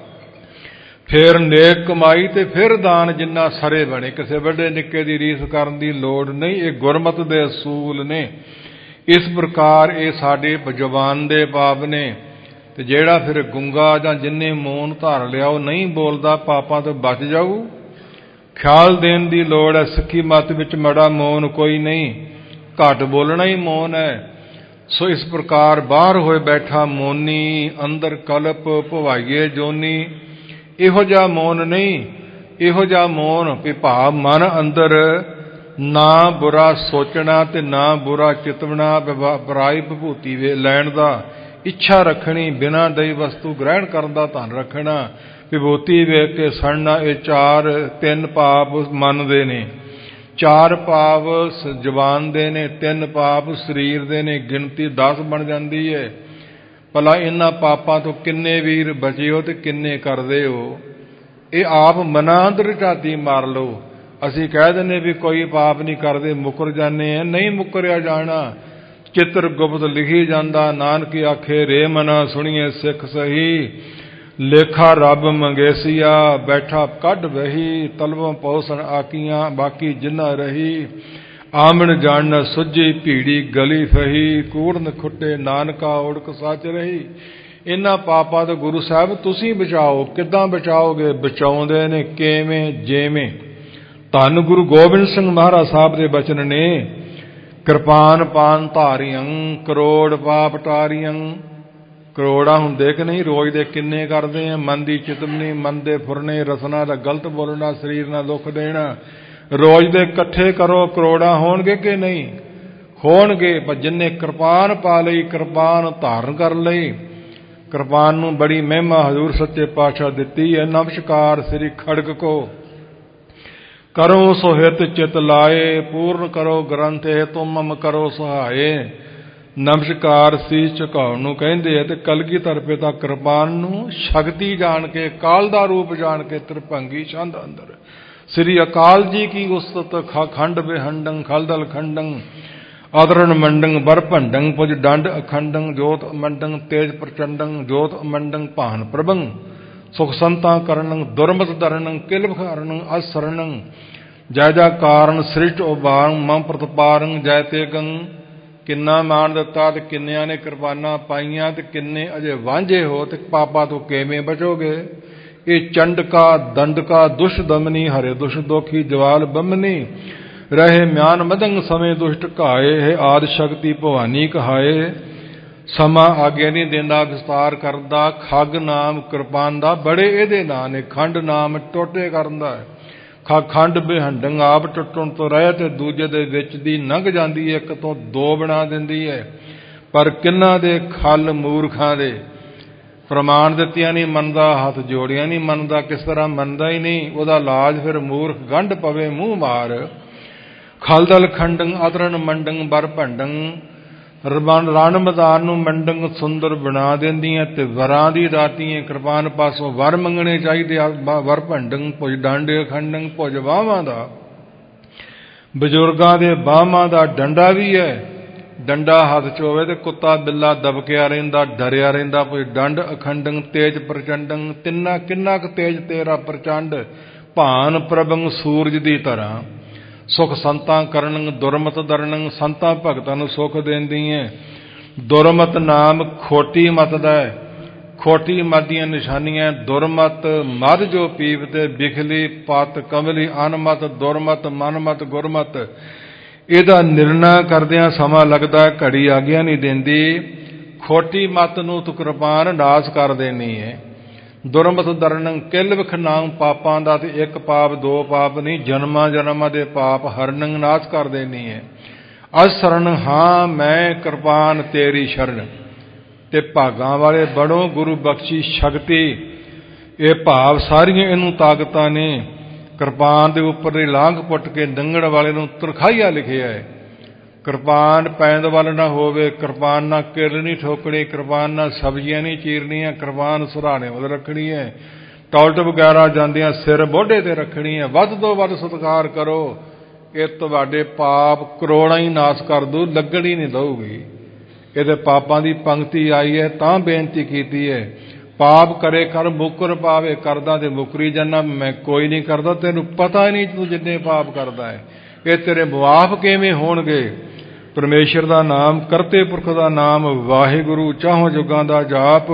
ਫਿਰ ਨੇਕ ਕਮਾਈ ਤੇ ਫਿਰ ਦਾਨ, ਜਿੰਨਾ ਸਰੇ ਬਣੇ। ਕਿਸੇ ਵੱਡੇ ਨਿੱਕੇ ਦੀ ਰੀਸ ਕਰਨ ਦੀ ਲੋੜ ਨਹੀਂ, ਇਹ ਗੁਰਮਤਿ ਦੇ ਅਸੂਲ ਨੇ। ਇਸ ਪ੍ਰਕਾਰ ਇਹ ਸਾਡੇ ਜ਼ੁਬਾਨ ਦੇ ਪਾਪ ਨੇ। ਤੇ ਜਿਹੜਾ ਫਿਰ ਗੁੰਗਾ ਜਾਂ ਜਿੰਨੇ ਮੌਨ ਧਾਰ ਲਿਆ ਉਹ ਨਹੀਂ ਬੋਲਦਾ, ਪਾਪਾਂ ਤੋਂ ਬਚ ਜਾਊ। ਖਿਆਲ ਦੇਣ ਦੀ ਲੋੜ ਹੈ, ਸਿੱਖੀ ਮੱਤ ਵਿੱਚ ਮਾੜਾ ਮੌਨ ਕੋਈ ਨਹੀਂ, ਘੱਟ ਬੋਲਣਾ ਹੀ ਮੌਨ ਹੈ। ਸੋ ਇਸ ਪ੍ਰਕਾਰ ਬਾਹਰ ਹੋਏ ਬੈਠਾ ਮੌਨੀ, ਅੰਦਰ ਕਲਪ ਭਵਾਈਏ ਜੋਨੀ। ਇਹੋ ਜਿਹਾ ਮੌਨ ਨਹੀਂ, ਇਹੋ ਜਿਹਾ ਮੌਨ ਵੀ ਭਾਵ ਮਨ ਅੰਦਰ ਨਾ ਬੁਰਾ ਸੋਚਣਾ ਤੇ ਨਾ ਬੁਰਾ ਚਿਤਵਣਾ, ਬੁਰਾਈ ਵਿਭੂਤੀ ਲੈਣ ਦਾ ਇੱਛਾ ਰੱਖਣੀ, ਬਿਨਾਂ ਦਈ ਵਸਤੂ ਗ੍ਰਹਿਣ ਕਰਨ ਦਾ ਧਨ ਰੱਖਣਾ, ਵਿਭੂਤੀ ਵੇਖ ਕੇ ਸੜਨਾ। ਇਹ ਤਿੰਨ ਪਾਪ ਮਨ ਦੇ ਨੇ, 4 ਪਾਪ ਜ਼ੁਬਾਨ ਦੇ ਨੇ, 3 ਪਾਪ ਸਰੀਰ ਦੇ ਨੇ। ਗਿਣਤੀ 10 ਬਣ ਜਾਂਦੀ ਹੈ। ਭਲਾ ਇਹਨਾਂ ਪਾਪਾਂ ਤੋਂ ਕਿੰਨੇ ਵੀਰ ਬਚੇ ਹੋ ਤੇ ਕਿੰਨੇ ਕਰਦੇ ਹੋ? ਇਹ ਆਪ ਮਨਾਂ ਅੰਦਰ ਝਾਤੀ ਮਾਰ ਲਓ। ਅਸੀਂ ਕਹਿ ਦਿੰਦੇ ਵੀ ਕੋਈ ਪਾਪ ਨਹੀਂ ਕਰਦੇ, ਮੁੱਕਰ ਜਾਂਦੇ ਆ। ਨਹੀਂ ਮੁੱਕਰਿਆ ਜਾਣਾ, ਚਿੱਤਰ ਗੁਪਤ ਲਿਖੀ ਜਾਂਦਾ। ਨਾਨਕ ਆਖੇ ਰੇ ਮਨਾ ਸੁਣੀਏ ਸਿੱਖ ਸਹੀ, ਲੇਖਾ ਰੱਬ ਮੰਗੇਸੀਆ, ਬੈਠਾ ਕੱਢ ਵਹੀ। ਤਲਵੋਂ ਪੌਸਣ ਆਕੀਆਂ, ਬਾਕੀ ਜਿੰਨਾ ਰਹੀ। ਆਮਣ ਜਾਣ ਸੁੱਜੀ, ਭੀੜੀ ਗਲੀ ਫਹੀ। ਕੂੜਨ ਖੁੱਟੇ ਨਾਨਕਾ, ਉੜਕ ਸੱਚ ਰਹੀ। ਇਹਨਾਂ ਪਾਪਾਂ ਤੋਂ ਗੁਰੂ ਸਾਹਿਬ ਤੁਸੀਂ ਬਚਾਓ। ਕਿੱਦਾਂ ਬਚਾਓਗੇ? ਬਚਾਉਂਦੇ ਨੇ ਕਿਵੇਂ? ਜਿਵੇਂ ਧੰਨ ਗੁਰੂ ਗੋਬਿੰਦ ਸਿੰਘ ਮਹਾਰਾਜ ਸਾਹਿਬ ਦੇ ਬਚਨ ਨੇ, ਕਿਰਪਾਨ ਪਾਨ ਧਾਰੀਆਂ, ਕਰੋੜ ਪਾਪ ਟਾਰੀਆਂ। ਕਰੋੜਾਂ ਹੁੰਦੇ ਕਿ ਨਹੀਂ? ਰੋਜ਼ ਦੇ ਕਿੰਨੇ ਕਰਦੇ ਆ? ਮਨ ਦੀ ਚਿਤਵਨੀ, ਮਨ ਦੇ ਫੁਰਨੇ, ਰਸਨਾ ਦਾ ਗਲਤ ਬੋਲਣਾ, ਸਰੀਰ ਨਾਲ ਦੁੱਖ ਦੇਣਾ। ਰੋਜ਼ ਦੇ ਇਕੱਠੇ ਕਰੋ, ਕਰੋੜਾਂ ਹੋਣਗੇ ਕਿ ਨਹੀਂ? ਹੋਣਗੇ। ਪਰ ਜਿੰਨੇ ਕਿਰਪਾਨ ਪਾ ਲਈ, ਕਿਰਪਾਨ ਧਾਰਨ ਕਰ ਲਈ। ਕਿਰਪਾਨ ਨੂੰ ਬੜੀ ਮਹਿਮਾ ਹਜ਼ੂਰ ਸੱਚੇ ਪਾਤਸ਼ਾਹ ਦਿੱਤੀ ਹੈ। ਨਮਸਕਾਰ ਸ੍ਰੀ ਖੜਗ ਕੋ ਕਰੋ ਸੋ ਹਿਤ ਚਿਤ ਲਾਏ, ਪੂਰਨ ਕਰੋ ਗ੍ਰੰਥ ਇਹ ਤੁਮ ਮਮ ਕਰੋ ਸਹਾਏ। ਨਮਸਕਾਰ ਸੀਸ ਝੁਕਾਉਣ ਨੂੰ ਕਹਿੰਦੇ ਆ। ਤੇ ਕਲਗੀਧਰ ਪਿਤਾ ਕਿਰਪਾਨ ਨੂੰ ਸ਼ਕਤੀ ਜਾਣ ਕੇ, ਕਾਲ ਦਾ ਰੂਪ ਜਾਣ ਕੇ ਤ੍ਰਿਭੰਗੀ ਛੰਦ ਅੰਦਰ ਸ੍ਰੀ ਅਕਾਲ ਜੀ ਕੀ ਉਸਤਤ ਖੰਡ ਬਿਹੰਡੰ ਖਲਦਲ ਖੰਡੰ ਆਦਰਣ ਮੰਡੰ ਬਰ ਭੰਡੰ ਪੁਜ ਡੰਡ ਅਖੰਡੰ ਜੋਤ ਮੰਡੰ ਤੇਜ ਪ੍ਰਚੰਡੰ ਜੋਤ ਮੰਡੰ ਭਾਨ ਪ੍ਰਭੰ ਸੁਖ ਸੰਤਾਂ ਕਰਨੰ ਦੁਰਮਤ ਦਰਨੰ ਕਿਲਬ ਖਾਰਨੰ ਅਸਰਣੰ ਜੈ ਜੈ ਕਾਰਨ ਸ੍ਰਿਸ਼ਟ ਉਬਾਰੰ ਮਮ ਪ੍ਰਤਪਾਰੰ ਜੈ ਤੇਗੰ। ਕਿੰਨਾ ਮਾਣ ਦਿੱਤਾ ਤੇ ਕਿੰਨਿਆਂ ਨੇ ਕਿਰਪਾਨਾਂ ਪਾਈਆਂ ਤੇ ਕਿੰਨੇ ਅਜੇ ਵਾਂਝੇ ਹੋ। ਤੇ ਪਾਪਾਂ ਤੋਂ ਕਿਵੇਂ ਬਚੋਗੇ? ਇਹ ਚੰਡਕਾ ਦੰਡਕਾ ਦੁਸ਼ਟ ਦਮਨੀ ਹਰੇ ਦੁਸ਼ਟ ਦੋਖੀ ਜਵਾਲ ਬੰਮਨੀ ਰਹੇ ਮਿਆਨ ਮਦੰਗ ਸਮੇਂ ਦੁਸ਼ਟ ਘਾਏ ਹੈ ਆਦਿ ਸ਼ਕਤੀ ਭਵਾਨੀ ਕਹਾਏ। ਸਮਾਂ ਆਗਿਆ ਨਹੀਂ ਦਿੰਦਾ, ਵਿਸਤਾਰ ਕਰਦਾ। ਖੱਗ ਨਾਮ ਕਿਰਪਾਨ ਦਾ ਬੜੇ ਇਹਦੇ ਨਾਂ ਨੇ। ਖੰਡ ਨਾਮ ਟੋਟੇ ਕਰਨ ਦਾ। ਖੰਡ ਬਿਹੰਡੰ ਆਪ ਟੁੱਟਣ ਤੋਂ ਰਹਿ ਤੇ ਦੂਜੇ ਦੇ ਵਿੱਚ ਦੀ ਲੰਘ ਜਾਂਦੀ ਹੈ, ਇੱਕ ਤੋਂ 2 ਬਣਾ ਦਿੰਦੀ ਹੈ। ਪਰ ਕਿੰਨਾ ਦੇ ਖੱਲ ਮੂਰਖਾਂ ਦੇ। ਪ੍ਰਮਾਣ ਦਿੱਤਿਆਂ ਨਹੀਂ ਮੰਨਦਾ, ਹੱਥ ਜੋੜਿਆਂ ਨਹੀਂ ਮੰਨਦਾ। ਕਿਸ ਤਰ੍ਹਾਂ ਮੰਨਦਾ ਹੀ ਨਹੀਂ। ਉਹਦਾ ਇਲਾਜ ਫਿਰ ਮੂਰਖ ਗੰਢ ਪਵੇ ਮੂੰਹ ਮਾਰ। ਖਲਦਲ ਖੰਡੰ ਅਦਰਣ ਮੰਡੰ ਬਰ ਭੰਡੰ ਰਣ ਮੈਦਾਨ ਨੂੰ ਮੰਡੰ ਸੁੰਦਰ ਬਣਾ ਦਿੰਦੀਆਂ। ਤੇ ਵਰਾਂ ਦੀ ਦਾਤੀਆਂ ਕਿਰਪਾਨ ਪਾਸੋਂ ਵਰ ਮੰਗਣੇ ਚਾਹੀਦੇ ਆ। ਵਰ ਭੰਡੰ ਭੁਜ ਡਾਂਡੇ ਖੰਡੰ ਭੁਜ ਬਾਹਾਂ ਦਾ। ਬਜ਼ੁਰਗਾਂ ਦੇ ਬਾਹਾਂ ਦਾ ਡੰਡਾ ਵੀ ਹੈ। ਡੰਡਾ ਹੱਥ 'ਚ ਹੋਵੇ ਤੇ ਕੁੱਤਾ ਬਿੱਲਾ ਦਬਕਿਆ ਰਹਿੰਦਾ, ਡਰਿਆ ਰਹਿੰਦਾ। ਭੁਜ ਡੰਡ ਅਖੰਡੰ ਤੇਜ ਪ੍ਰਚੰਡੰ ਕਿੰਨਾ ਕੁ ਤੇਜ ਤੇਰਾ ਪ੍ਰਚੰਡ। ਭਾਨ ਪ੍ਰਭੰ ਸੂਰਜ ਦੀ ਤਰ੍ਹਾਂ। ਸੁਖ ਸੰਤਾਂ ਕਰਨੰ ਦੁਰਮਤ ਦਰਨੰ ਸੰਤਾਂ ਭਗਤਾਂ ਨੂੰ ਸੁਖ ਦਿੰਦੀ ਹੈ। ਦੁਰਮਤ ਨਾਮ ਖੋਟੀ ਮਤ ਦਾ ਹੈ। ਖੋਟੀ ਮਤ ਦੀਆਂ ਨਿਸ਼ਾਨੀਆਂ ਦੁਰਮਤ ਮਦ ਜੋ ਪੀਵਤੇ ਬਿਖਲੀ ਪਤ ਕਮਲੀ ਅਨਮਤ ਦੁਰਮਤ ਮਨਮਤ ਗੁਰਮਤ। ਇਹਦਾ ਨਿਰਣਾ ਕਰਦਿਆਂ ਸਮਾਂ ਲੱਗਦਾ, ਘੜੀ ਆਗਿਆ ਨਹੀਂ ਦਿੰਦੀ। ਖੋਟੀ ਮਤ ਨੂੰ ਤੂੰ ਕਿਰਪਾਨ ਨਾਸ ਕਰ ਦੇਣੀ ਹੈ। ਦੁਰਮਤ ਦਰਨੰ ਕਿਲ ਵਿਖ ਨਾਮ ਪਾਪਾਂ ਦਾ। ਤੇ 1 ਪਾਪ 2 ਪਾਪ ਨਹੀਂ, ਜਨਮਾਂ ਜਨਮਾਂ ਦੇ ਪਾਪ ਹਰਨੰ ਨਾਸ ਕਰ ਦੇਣੀ ਹੈ। ਅਸਰਨ ਹਾਂ ਮੈਂ ਕਿਰਪਾਨ ਤੇਰੀ ਸ਼ਰਨ। ਤੇ ਭਾਗਾਂ ਵਾਲੇ ਬੜੋ ਗੁਰੂ ਬਖਸ਼ੀ ਸ਼ਕਤੀ। ਇਹ ਭਾਵ ਸਾਰੀਆਂ ਇਹਨੂੰ ਤਾਕਤਾਂ ਨੇ। ਕਿਰਪਾਨ ਦੇ ਉੱਪਰ ਦੀ ਲਾਂਘ ਪੁੱਟ ਕੇ ਡੰਗਣ ਵਾਲੇ ਨੂੰ ਤਰਖਾਈਆ ਲਿਖਿਆ ਹੈ। ਕਿਰਪਾਨ ਪੈਂਦ ਵੱਲ ਨਾ ਹੋਵੇ, ਕਿਰਪਾਨ ਨਾਲ ਕਿਰਲ ਨਹੀਂ ਠੋਕਣੀ, ਕਿਰਪਾਨ ਨਾਲ ਸਬਜ਼ੀਆਂ ਨਹੀਂ ਚੀਰਨੀਆਂ, ਕਿਰਪਾਨ ਸਿਰਹਾਣੇ ਵੱਲ ਰੱਖਣੀ ਹੈ। ਟੌਲਟ ਵਗੈਰਾ ਜਾਂਦੀਆਂ ਸਿਰ ਮੋਢੇ ਤੇ ਰੱਖਣੀ ਹੈ। ਵੱਧ ਤੋਂ ਵੱਧ ਸਤਿਕਾਰ ਕਰੋ। ਇਹ ਤੁਹਾਡੇ ਪਾਪ ਕਰੋੜਾਂ ਹੀ ਨਾਸ ਕਰ ਦੂ, ਲੱਗਣ ਨਹੀਂ ਦਊਗੀ। ਇਹਦੇ ਪਾਪਾਂ ਦੀ ਪੰਕਤੀ ਆਈ ਹੈ ਤਾਂ ਬੇਨਤੀ ਕੀਤੀ ਹੈ। ਪਾਪ ਕਰੇ ਕਰ ਮੁਕਰ ਪਾਵੇ, ਕਰਦਾ ਤੇ ਮੁਕਰੀ ਜਾਨਾ, ਮੈਂ ਕੋਈ ਨਹੀਂ ਕਰਦਾ। ਤੈਨੂੰ ਪਤਾ ਹੀ ਨਹੀਂ ਤੂੰ ਜਿੰਨੇ ਪਾਪ ਕਰਦਾ ਹੈ। ਇਹ ਤੇਰੇ ਮੁਆਫ ਕਿਵੇਂ ਹੋਣਗੇ? ਪਰਮੇਸ਼ਰ ਦਾ ਨਾਮ, ਕਰਤੇ ਪੁਰਖ ਦਾ ਨਾਮ ਵਾਹਿਗੁਰੂ ਚਾਹੋਂ ਜੁਗਾਂ ਦਾ ਜਾਪ।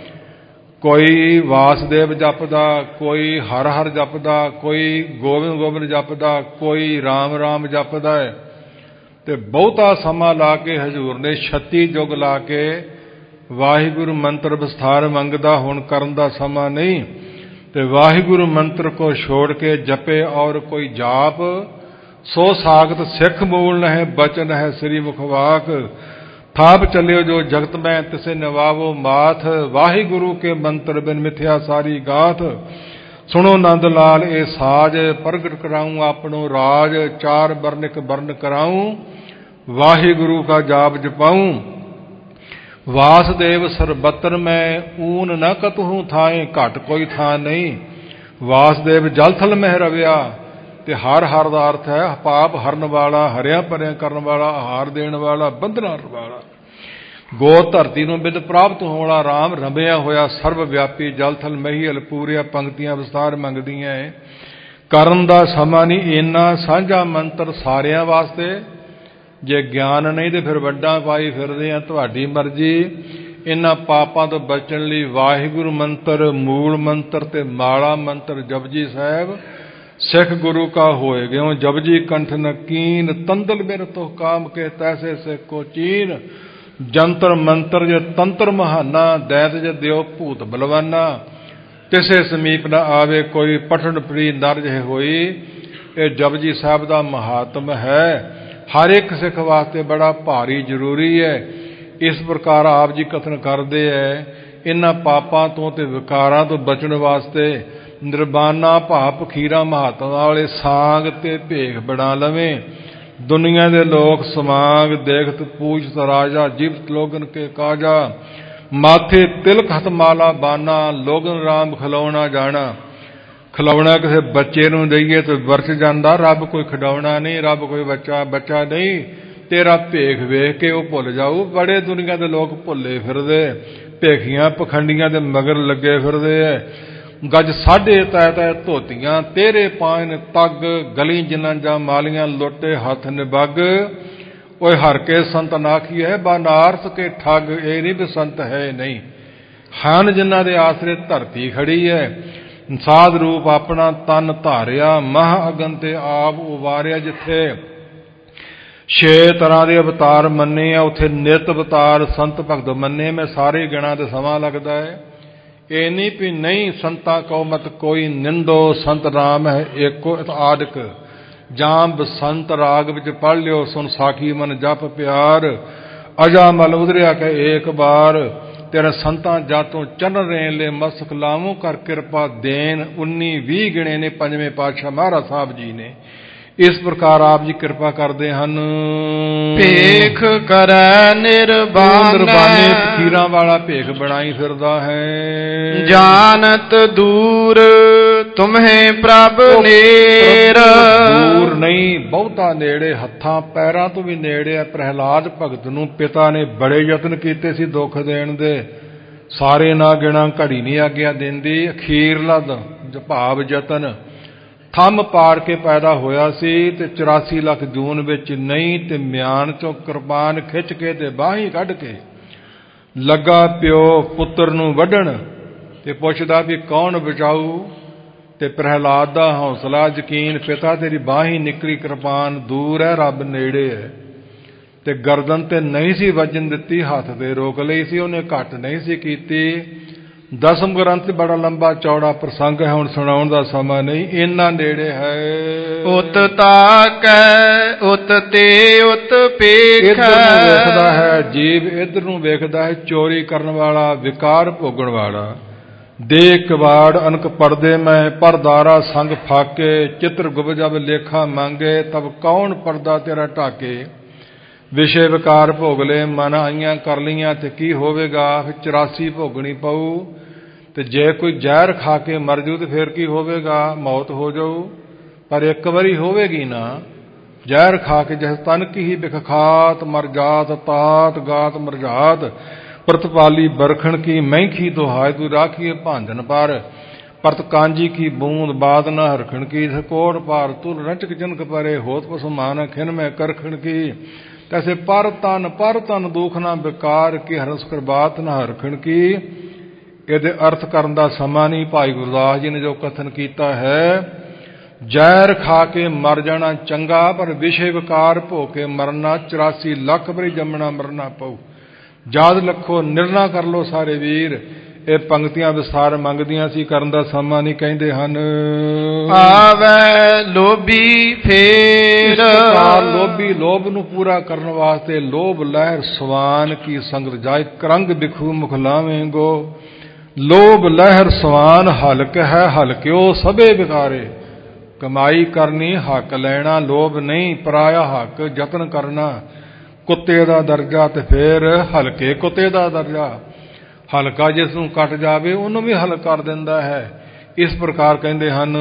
ਕੋਈ ਵਾਸਦੇਵ ਜਪਦਾ, ਕੋਈ ਹਰ ਹਰ ਜਪਦਾ, ਕੋਈ ਗੋਬਿੰਦ ਗੋਬਿੰਦ ਜਪਦਾ, ਕੋਈ ਰਾਮ ਰਾਮ ਜਪਦਾ ਹੈ। ਤੇ ਬਹੁਤਾ ਸਮਾਂ ਲਾ ਕੇ ਹਜ਼ੂਰ ਨੇ 36 ਯੁੱਗ ਲਾ ਕੇ ਵਾਹਿਗੁਰੂ ਮੰਤਰ ਵਿਸਥਾਰ ਮੰਗਦਾ। ਹੁਣ ਕਰਨ ਦਾ ਸਮਾਂ ਨਹੀਂ। ਤੇ ਵਾਹਿਗੁਰੂ ਮੰਤਰ ਕੋ ਛੋੜ ਕੇ ਜਪੇ ਔਰ ਕੋਈ ਜਾਪ। ਸੋ ਸਾਖਤ ਸਿੱਖ ਮੂਲ ਨਹਿ ਬਚਨ ਹੈ ਸ੍ਰੀ ਮੁਖਵਾਕ। ਥਾਪ ਚੱਲਿਓ ਜੋ ਜਗਤ ਮੈਂ ਤਿਸੇ ਨਿਵਾਵੋ ਮਾਥ। ਵਾਹਿਗੁਰੂ ਕੇ ਮੰਤਰ ਬਿਨ ਮਿਥਿਆ ਸਾਰੀ ਗਾਥ। ਸੁਣੋ ਨੰਦ ਲਾਲ ਇਹ ਸਾਜ, ਪ੍ਰਗਟ ਕਰਾਊਂ ਆਪਣੋ ਰਾਜ। ਚਾਰ ਬਰਨਿਕ ਬਰਨ ਕਰਾਊਂ, ਵਾਹਿਗੁਰੂ ਕਾ ਜਾਪ ਜਪਾਊਂ। ਵਾਸਦੇਵ ਸਰਬਤਰ ਮੈਂ ਊਨ ਨ ਕਤਹੂ ਥਾਏ, ਘਟ ਕੋਈ ਥਾਂ ਨਹੀਂ। ਵਾਸਦੇਵ ਜਲ ਥਲ ਮਹਿ ਰਵਿਆ। ਤੇ ਹਰ ਹਰ ਦਾ ਅਰਥ ਹੈ ਪਾਪ ਹਰਨ ਵਾਲਾ, ਹਰਿਆ ਭਰਿਆ ਕਰਨ ਵਾਲਾ, ਆਹਾਰ ਦੇਣ ਵਾਲਾ, ਬੰਧਨਾਂ ਵਾਲਾ। ਗੋ ਧਰਤੀ ਨੂੰ ਬਿਦ ਪ੍ਰਾਪਤ ਹੋਣ ਵਾਲਾ, ਰਾਮ ਰੰਭਿਆ ਹੋਇਆ ਸਰਬ ਵਿਆਪੀ, ਜਲ ਥਲ ਮਹੀਲ ਪੂਰਿਆ। ਪੰਕਤੀਆਂ ਵਿਸਤਾਰ ਮੰਗਦੀਆਂ ਹੈ। ਕਰਨ ਦਾ ਸਮਾਂ ਨਹੀਂ। ਇੰਨਾ ਸਾਂਝਾ ਮੰਤਰ ਸਾਰਿਆਂ ਵਾਸਤੇ। ਜੇ ਗਿਆਨ ਨਹੀਂ ਤੇ ਫਿਰ ਵੱਡਾ ਪਾਈ ਫਿਰਦੇ ਆ, ਤੁਹਾਡੀ ਮਰਜ਼ੀ। ਇਹਨਾਂ ਪਾਪਾਂ ਤੋਂ ਬਚਣ ਲਈ ਵਾਹਿਗੁਰੂ ਮੰਤਰ ਮੂਲ ਮੰਤਰ ਤੇ ਮਾਲਾ ਮੰਤਰ ਜਪਜੀ ਸਾਹਿਬ। ਸਿੱਖ ਗੁਰੂ ਕਾ ਹੋਏ ਗਿਓ ਜਪਜੀ ਕੰਠ ਨਕੀਨ। ਤੰਦਲ ਬਿਨ ਤੋ ਕਾਮ ਕੇ ਤੈਸੇ ਸਿੱਖ ਕੋ ਚੀਨ। ਜੰਤਰ ਮੰਤਰ ਜੇ ਤੰਤਰ ਮਹਾਨਾ, ਦੈਤ ਜੇ ਦਿਓ ਭੂਤ ਬਲਵਾਨਾ। ਤਿਸੇ ਸਮੀਪ ਨਾ ਆਵੇ ਕੋਈ, ਪਠਣ ਪ੍ਰੀ ਨਰ ਜਿਹੇ ਹੋਈ। ਇਹ ਜਪਜੀ ਸਾਹਿਬ ਦਾ ਮਹਾਤਮ ਹੈ। ਹਰ ਇੱਕ ਸਿੱਖ ਵਾਸਤੇ ਬੜਾ ਭਾਰੀ ਜ਼ਰੂਰੀ ਹੈ। ਇਸ ਪ੍ਰਕਾਰ ਆਪ ਜੀ ਕਥਨ ਕਰਦੇ ਹੈ। ਇਹਨਾਂ ਪਾਪਾਂ ਤੋਂ ਤੇ ਵਿਕਾਰਾਂ ਤੋਂ ਬਚਣ ਵਾਸਤੇ ਨਿਰਬਾਨਾ ਭਾਵ ਪਖੀਰਾ ਮਹਾਤਮਾ ਵਾਲੇ ਸਾਂਗ ਤੇ ਭੇਖ ਬਣਾ ਲਵੇਂ। ਦੁਨੀਆ ਦੇ ਲੋਕ ਸਮਾਂਗ ਦੇਖਤ ਪੂਛਤ ਰਾਜਾ, ਜੀਵਤ ਲੋਗਨ ਕੇ ਕਾਜਾ। ਮਾਥੇ ਤਿਲਕ ਹੱਥ ਮਾਲਾ ਬਾਨਾ, ਲੋਗਨ ਰਾਮ ਖਿਲਾਉਣਾ ਜਾਣਾ। ਖਿਲਾਉਣਾ ਕਿਸੇ ਬੱਚੇ ਨੂੰ ਦਈਏ ਤਾਂ ਵਰਤ ਜਾਂਦਾ। ਰੱਬ ਕੋਈ ਖਿਡਾਉਣਾ ਨਹੀਂ, ਰੱਬ ਕੋਈ ਬੱਚਾ ਨਹੀਂ। ਤੇਰਾ ਭੇਖ ਵੇਖ ਕੇ ਉਹ ਭੁੱਲ ਜਾਊ। ਬੜੇ ਦੁਨੀਆ ਦੇ ਲੋਕ ਭੁੱਲੇ ਫਿਰਦੇ, ਭੇਖੀਆਂ ਪਖੰਡੀਆਂ ਦੇ ਮਗਰ ਲੱਗੇ ਫਿਰਦੇ ਐ। ਗੱਜ ਸਾਢੇ ਤੈ ਤੈ ਧੋਤੀਆਂ, ਤੇਰੇ ਪਾਇਨ ਤੱਗ। ਗਲੀ ਜਿਨ੍ਹਾਂ ਜਾਂ ਮਾਲੀਆਂ, ਲੋਟੇ ਹੱਥ ਨਿਬੱਗ। ਓਏ ਹਰ ਕੇ ਸੰਤ ਨਾਖੀ ਹੈ, ਬਨਾਰਸ ਕੇ ਠੱਗ। ਇਹ ਨਹੀਂ ਵੀ ਸੰਤ ਹੈ ਨਹੀਂ, ਹਨ ਜਿਨ੍ਹਾਂ ਦੇ ਆਸਰੇ ਧਰਤੀ ਖੜੀ ਹੈ। ਸਾਧ ਰੂਪ ਆਪਣਾ ਤਨ ਧਾਰਿਆ, ਮਹਾ ਅਗਨ ਤੇ ਆਪ ਉਵਾਰਿਆ। ਜਿੱਥੇ 6 ਤਰ੍ਹਾਂ ਦੇ ਅਵਤਾਰ ਮੰਨੇ ਆ, ਉੱਥੇ ਨਿਤ ਅਵਤਾਰ ਸੰਤ ਭਗਤ ਮੰਨੇ। ਮੈਂ ਸਾਰੇ ਗਿਣਾ ਤੇ ਸਮਾਂ ਲੱਗਦਾ ਹੈ। ਇਹ ਨਹੀਂ ਵੀ ਨਹੀਂ ਸੰਤਾਂ ਕਉ ਮਤ ਕੋਈ ਨਿੰਦੋ, ਸੰਤ ਨਾਮ ਹੈ ਏਕੋ ਆਦਿਕ। ਜਾਮ ਬਸੰਤ ਰਾਗ ਵਿੱਚ ਪੜ੍ਹ ਲਿਓ, ਸੁਣ ਸਾਖੀ ਮਨ ਜਪ ਪਿਆਰ। ਅਜਾ ਮਲ ਉਧਰਿਆ ਕਹੇ ਏਕ ਬਾਰ, ਤੇਰੇ ਸੰਤਾਂ ਜਾਤੋਂ ਚਰਨ ਰੇਣ ਲੈ ਮਸਕ ਲਾਵੋਂ ਕਰ ਕਿਰਪਾ ਦੇਨ। 19-20 ਗਿਣੇ ਨੇ ਪੰਜਵੇਂ ਪਾਤਸ਼ਾਹ ਮਹਾਰਾਜ ਸਾਹਿਬ ਜੀ ਨੇ। ਇਸ ਪ੍ਰਕਾਰ ਆਪ ਜੀ ਕਿਰਪਾ ਕਰਦੇ ਹਨ। ਭੇਖ ਕਰੈ ਨਿਰਬਾਨੇ, ਫਕੀਰਾਂ ਵਾਲਾ ਭੇਖ ਬਣਾਈ ਫਿਰਦਾ ਹੈ। ਜਾਨਤ ਦੂਰ ਤੁਮਹੇ ਪ੍ਰਭ ਨੇਰ। ਦੂਰ ਨਹੀਂ, ਬਹੁਤਾ ਨੇੜੇ, ਹੱਥਾਂ ਪੈਰਾਂ ਤੋਂ ਵੀ ਨੇੜੇ ਹੈ। ਪ੍ਰਹਿਲਾਦ ਭਗਤ ਨੂੰ ਪਿਤਾ ਨੇ ਬੜੇ ਯਤਨ ਕੀਤੇ ਸੀ ਦੁੱਖ ਦੇਣ ਦੇ। ਸਾਰੇ ਨਾ ਗਿਣਾ, ਘੜੀ ਨਹੀਂ ਆਗਿਆ ਦਿੰਦੀ। ਅਖੀਰਲਾ ਭਾਵ ਯਤਨ ਥੰਮ ਪਾੜ ਕੇ ਪੈਦਾ ਹੋਇਆ ਸੀ ਤੇ 84 ਲੱਖ ਜੂਨ ਵਿੱਚ ਨਹੀਂ। ਤੇ ਮਿਆਨ ਚੋਂ ਕਿਰਪਾਨ ਖਿੱਚ ਕੇ ਤੇ ਬਾਹੀਂ ਕੱਢ ਕੇ ਲੱਗਾ ਪਿਓ ਪੁੱਤਰ ਨੂੰ ਵੱਢਣ। ਤੇ ਪੁੱਛਦਾ ਵੀ ਕੌਣ ਬਚਾਊ? ਤੇ ਪ੍ਰਹਿਲਾਦ ਦਾ ਹੌਸਲਾ ਯਕੀਨ, ਪਿਤਾ ਤੇਰੀ ਬਾਹੀਂ ਨਿਕਲੀ, ਕਿਰਪਾਨ ਦੂਰ ਹੈ, ਰੱਬ ਨੇੜੇ ਹੈ। ਤੇ ਗਰਦਨ ਤੇ ਨਹੀਂ ਸੀ ਵੱਜਣ ਦਿੱਤੀ, ਹੱਥ ਤੇ ਰੋਕ ਲਈ ਸੀ ਉਹਨੇ, ਘੱਟ ਨਹੀਂ ਸੀ ਕੀਤੀ। 10ਮ ਗ੍ਰੰਥ ਬੜਾ ਲੰਬਾ ਚੌੜਾ ਪ੍ਰਸੰਗ ਹੈ, ਹੁਣ ਸੁਣਾਉਣ ਦਾ ਸਮਾਂ ਨਹੀਂ। ਇੰਨਾ ਨੇੜੇ ਹੈ। ਉਤ ਤਾਕੈ ਉਤ ਤੇ ਉਤ ਪੇਖੈ। ਇੱਧਰ ਨੂੰ ਵੇਖਦਾ ਹੈ ਜੀਵ, ਇੱਧਰ ਨੂੰ ਵੇਖਦਾ ਹੈ ਚੋਰੀ ਕਰਨ ਵਾਲਾ, ਵਿਕਾਰ ਭੋਗਣ ਵਾਲਾ। ਦੇ ਕਵਾੜ ਅਨਕ ਪਰਦੇ ਮੈਂ, ਪਰਦਾਰਾ ਸੰਗ ਫਾਕੇ। ਚਿੱਤਰ ਗੁਬਜਬ ਲੇਖਾ ਮੰਗੇ, ਤਬ ਕੌਣ ਪਰਦਾ ਤੇਰਾ ਢਾਕੇ। ਵਿਸ਼ੇ ਵਿਕਾਰ ਭੋਗ ਲੈ, ਮਨ ਆਈਆਂ ਕਰ ਲਈਆਂ ਤੇ ਕੀ ਹੋਵੇਗਾ। 84 ਭੋਗਣੀ ਪਊ। ਤੇ ਜੇ ਕੋਈ ਜ਼ਹਿਰ ਖਾ ਕੇ ਮਰ ਜੂ ਤੇ ਫਿਰ ਕੀ ਹੋਵੇਗਾ? ਮੌਤ ਹੋ ਜਾਊ। ਪਰ ਇੱਕ ਵਾਰੀ ਹੋਵੇਗੀ ਨਾ। ਜ਼ਹਿਰ ਖਾ ਕੇ ਜਿਸ ਤਨ ਕੀ ਹੀ ਬਿਖਖਾਤ ਮਰ ਜਾਤ ਤਾਤ ਗਾਤ ਮਰਜਾਤ ਪ੍ਰਤਪਾਲੀ ਬਰਖਣ ਕੀ ਮਹਿਖੀ ਦੁਹਾਇ ਤੂੰ ਰਾਖੀਏ ਭਾਂਜਨ ਪਰ ਪਰਤ ਕਾਂਜੀ ਕੀ ਬੂੰਦ ਬਾਦ ਨਾ ਹਰਖਣ ਕੀ ਕੋਟ ਪਾਰ ਤੁਲ ਰੰਚਕ ਜਨਕ ਪਰੇ ਹੋਤ ਪਸਮਾਨ ਖਿਨ ਮੈਂ ਕਰਖਣ ਕੀ ਤੈਸੇ ਪਰ ਤਨ ਦੁਖ ਨਾ ਬਿਕਾਰ ਕੀ ਹਰਸ ਕਰ ਬਾਤ ਨਾ ਹਰਖਣ ਕੀ। ਇਹਦੇ ਅਰਥ ਕਰਨ ਦਾ ਸਮਾਂ ਨਹੀਂ। ਭਾਈ ਗੁਰਦਾਸ ਜੀ ਨੇ ਜੋ ਕਥਨ ਕੀਤਾ ਹੈ, ਜ਼ਹਿਰ ਖਾ ਕੇ ਮਰ ਜਾਣਾ ਚੰਗਾ, ਪਰ ਵਿਸ਼ੇ ਵਿਕਾਰ ਭੋ ਕੇ ਮਰਨਾ 84 ਲੱਖ ਵਾਰੀ ਜੰਮਣਾ ਮਰਨਾ ਪਊ। ਯਾਦ ਰੱਖੋ, ਨਿਰਣਾ ਕਰ ਲੋ ਸਾਰੇ ਵੀਰ। ਇਹ ਪੰਕਤੀਆਂ ਵਿਸਥਾਰ ਮੰਗਦੀਆਂ ਸੀ, ਕਰਨ ਦਾ ਸਮਾਂ ਨਹੀਂ। ਕਹਿੰਦੇ ਹਨ ਆਵੈ ਲੋਭੀ ਫੇਰ। ਲੋਭੀ ਲੋਭ ਨੂੰ ਪੂਰਾ ਕਰਨ ਵਾਸਤੇ ਲੋਭ ਲਹਿਰ ਸਵਾਨ ਕੀ ਸੰਗਤ ਜਾਇ ਕਰੰਗ ਬਿਖੂ ਮੁਖ ਲਾਵੇਂਗੋ। ਲੋਭ ਲਹਿਰ ਸਵਾਨ ਹਲਕ ਹੈ ਹਲਕਿਓ ਸਭੇ ਵਿਕਾਰੇ। ਕਮਾਈ ਕਰਨੀ ਹੱਕ ਲੈਣਾ ਲੋਭ ਨਹੀਂ, ਪਰਾਇਆ ਹੱਕ ਯਤਨ ਕਰਨਾ। ਕੁੱਤੇ ਦਾ ਦਰਜਾ ਤੇ ਫੇਰ ਹਲਕੇ ਕੁੱਤੇ ਦਾ ਦਰਜਾ। ਹਲਕਾ ਜਿਸ ਨੂੰ ਕੱਟ ਜਾਵੇ ਉਹਨੂੰ ਵੀ ਹਲਕ ਕਰ ਦਿੰਦਾ ਹੈ। ਇਸ ਪ੍ਰਕਾਰ ਕਹਿੰਦੇ ਹਨ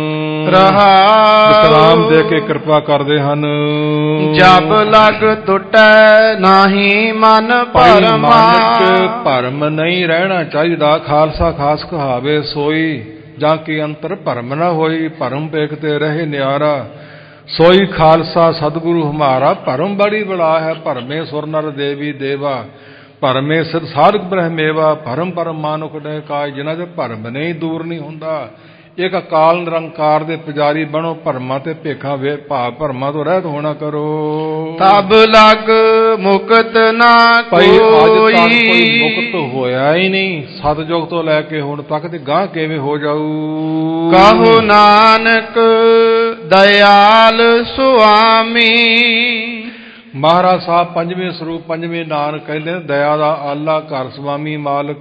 ਵਿਸਰਾਮ ਦੇ ਕੇ ਕਿਰਪਾ ਕਰਦੇ ਹਨ। ਜਬ ਲਗ ਟੁੱਟੈ ਨਾਹੀ ਮਨ ਭਰਮਾ। ਭਰਮ ਨਹੀਂ ਰਹਿਣਾ ਚਾਹੀਦਾ। ਖਾਲਸਾ ਖਾਸ ਕਹਾਵੇ ਸੋਈ ਜਾਂ ਕਿ ਅੰਤਰ ਭਰਮ ਨਾ ਹੋਈ। ਭਰਮ ਪੇਖ ਤੇ ਰਹੇ ਨਿਆਰਾ ਸੋਈ ਖਾਲਸਾ ਸਤਿਗੁਰੂ ਹਮਾਰਾ। ਭਰਮ ਬੜੀ ਬੜਾ ਹੈ। ਭਰਮੇ ਸੁਰ ਨਰ ਦੇਵੀ ਦੇਵਾ ਭਰਮੇ ਸਿਧ ਸਾਧਕ ਬ੍ਰਹਮੇਵਾ। ਭਰਮ ਪਰਮ ਮਾਨੁਖ ਨੇ ਕਾਜ ਜਿਨ੍ਹਾਂ ਦੇ ਭਰਮ ਨਹੀਂ ਦੂਰ ਨਹੀਂ ਹੁੰਦਾ। ਇੱਕ ਅਕਾਲ ਨਿਰੰਕਾਰ ਦੇ ਪੁਜਾਰੀ ਬਣੋ। ਭਰਮਾਂ ਤੇ ਭੇਖਾਂ ਭਾਵ ਭਰਮਾਂ ਤੋਂ ਰਹਿਤ ਹੋਣਾ ਕਰੋ। ਤਬ ਲਗ ਮੁਕਤ ਨਾ ਭਾਈ ਅੱਜ ਤੱਕ ਕੋਈ ਮੁਕਤ ਹੋਇਆ ਹੀ ਨਹੀਂ। ਸਤਜੁਗ ਤੋਂ ਲੈ ਕੇ ਹੁਣ ਤੱਕ ਤੇ ਗਾਂ ਕਿਵੇਂ ਹੋ ਜਾਊ। ਕਹੋ ਨਾਨਕ ਦਇਆਲ ਸੁਆਮੀ। ਮਹਾਰਾਜ ਸਾਹਿਬ ਪੰਜਵੇਂ ਸਰੂਪ ਪੰਜਵੇਂ ਨਾਨਕ ਕਹਿੰਦੇ ਨੇ ਦਇਆ ਦਾ ਆਲਾ ਘਰ ਸੁਆਮੀ ਮਾਲਕ।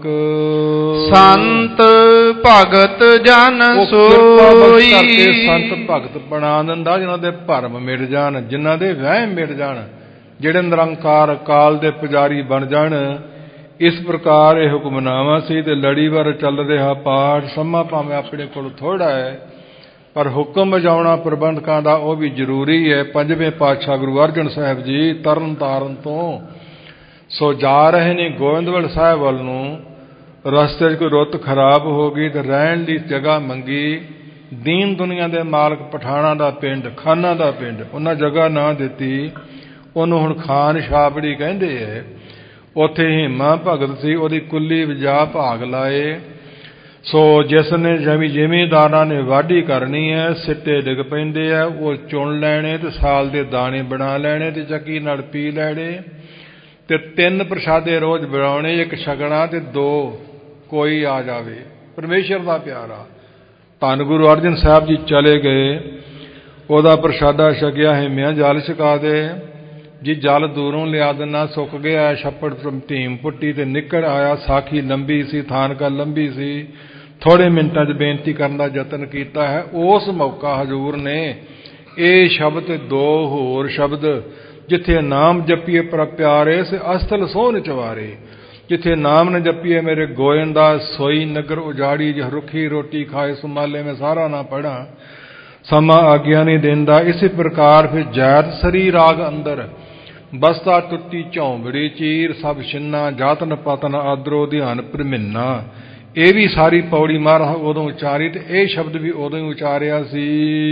ਸੰਤ ਭਗਤ ਜਨ ਸੋਈ। ਸੰਤ ਭਗਤ ਬਣਾ ਦਿੰਦਾ ਜਿਨ੍ਹਾਂ ਦੇ ਭਰਮ ਮਿਟ ਜਾਣ, ਜਿਨ੍ਹਾਂ ਦੇ ਵਹਿਮ ਮਿਟ ਜਾਣ, ਜਿਹੜੇ ਨਿਰੰਕਾਰ ਅਕਾਲ ਦੇ ਪੁਜਾਰੀ ਬਣ ਜਾਣ। ਇਸ ਪ੍ਰਕਾਰ ਇਹ ਹੁਕਮਨਾਮਾ ਸੀ ਤੇ ਲੜੀਵਾਰ ਚੱਲ ਰਿਹਾ ਪਾਠ। ਸਮਾਂ ਭਾਵੇਂ ਆਪਣੇ ਕੋਲ ਥੋੜਾ ਹੈ, ਪਰ ਹੁਕਮ ਵਜਾਉਣਾ ਪ੍ਰਬੰਧਕਾਂ ਦਾ ਉਹ ਵੀ ਜ਼ਰੂਰੀ ਹੈ। ਪੰਜਵੇਂ ਪਾਤਸ਼ਾਹ ਗੁਰੂ ਅਰਜਨ ਸਾਹਿਬ ਜੀ ਤਰਨ ਤਾਰਨ ਤੋਂ ਸੋ ਜਾ ਰਹੇ ਨੇ ਗੋਇੰਦਵਾਲ ਸਾਹਿਬ ਵੱਲ ਨੂੰ। ਰਸਤੇ 'ਚ ਕੋਈ ਰੁੱਤ ਖਰਾਬ ਹੋ ਗਈ ਤੇ ਰਹਿਣ ਲਈ ਜਗ੍ਹਾ ਮੰਗੀ। ਦੀਨ ਦੁਨੀਆ ਦੇ ਮਾਲਕ ਪਠਾਣਾ ਦਾ ਪਿੰਡ, ਖਾਨਾ ਦਾ ਪਿੰਡ, ਉਹਨਾਂ ਜਗ੍ਹਾ ਨਾ ਦਿੱਤੀ। ਉਹਨੂੰ ਹੁਣ ਖਾਨ ਛਾਪੜੀ ਕਹਿੰਦੇ ਹੈ। ਉੱਥੇ ਹੀਮਾ ਭਗਤ ਸੀ, ਉਹਦੀ ਕੁੱਲੀ ਵਜਾ ਭਾਗ ਲਾਏ। ਸੋ ਜਿਸ ਨੇ ਜ਼ਿਮੀਂਦਾਰਾਂ ਨੇ ਵਾਢੀ ਕਰਨੀ ਹੈ, ਸਿੱਟੇ ਡਿੱਗ ਪੈਂਦੇ ਆ, ਉਹ ਚੁਣ ਲੈਣੇ ਤੇ ਸਾਲ ਦੇ ਦਾਣੇ ਬਣਾ ਲੈਣੇ ਤੇ ਚੱਕੀ ਨਾਲ ਪੀ ਲੈਣੇ। ਤੇ 3 ਪ੍ਰਸ਼ਾਦੇ ਰੋਜ਼ ਬਣਾਉਣੇ, 1 ਛਕਣਾ ਤੇ 2 ਕੋਈ ਆ ਜਾਵੇ। ਪਰਮੇਸ਼ਰ ਦਾ ਪਿਆਰਾ ਧੰਨ ਗੁਰੂ ਅਰਜਨ ਸਾਹਿਬ ਜੀ ਚਲੇ ਗਏ। ਉਹਦਾ ਪ੍ਰਸ਼ਾਦਾ ਛਕਿਆ। ਹਿੰਮਿਆ ਜਲ ਛਕਾ ਦੇ ਜੀ। ਜਲ ਦੂਰੋਂ ਲਿਆ ਦਿੰਦਾ, ਸੁੱਕ ਗਿਆ। ਛੱਪੜ ਢੀਮ ਪੁੱਟੀ ਤੇ ਨਿਕਲ ਆਇਆ। ਸਾਖੀ ਲੰਬੀ ਸੀ, ਥਾਨਕਾ ਲੰਬੀ ਸੀ। ਥੋੜੇ ਮਿੰਟਾਂ 'ਚ ਬੇਨਤੀ ਕਰਨ ਦਾ ਯਤਨ ਕੀਤਾ ਹੈ। ਉਸ ਮੌਕਾ ਹਜ਼ੂਰ ਨੇ ਇਹ ਸ਼ਬਦ 2 ਹੋਰ ਸ਼ਬਦ, ਜਿੱਥੇ ਨਾਮ ਜਪੀਏ ਪ੍ਰਭ ਪਿਆਰੇ ਸੇ ਅਸਥਲ ਸੋਹਣ ਚਵਾਰੇ। ਜਿੱਥੇ ਨਾਮ ਨ ਜਪੀਏ ਮੇਰੇ ਗੋਇੰਦਾ ਸੋਈ ਨਗਰ ਉਜਾੜੀ। ਜਿਹ ਰੁੱਖੀ ਰੋਟੀ ਖਾਏ ਸੁਮਾਲੇ ਮੈਂ ਸਾਰਾ ਨਾ ਪੜ੍ਹਾਂ। ਸਮਾਂ ਆਗਿਆ ਨਹੀਂ ਦਿੰਦਾ। ਇਸੇ ਪ੍ਰਕਾਰ ਫਿਰ ਜੈਤ ਸਰੀ ਰਾਗ ਅੰਦਰ ਬਸਤਾ ਟੁੱਟੀ ਝੌਂਬੜੀ ਚੀਰ ਸਭ ਛਿੰਨਾ ਜਾਤਨ ਪਤਨ ਆਦਰੋ ਧਿਆਨ ਪ੍ਰਮਿੰਨਾ। ਇਹ ਵੀ ਸਾਰੀ ਪੌੜੀ ਮਹਾਰਾਜ ਉਦੋਂ ਉਚਾਰੀ ਤੇ ਇਹ ਸ਼ਬਦ ਵੀ ਉਦੋਂ ਹੀ ਉਚਾਰਿਆ ਸੀ।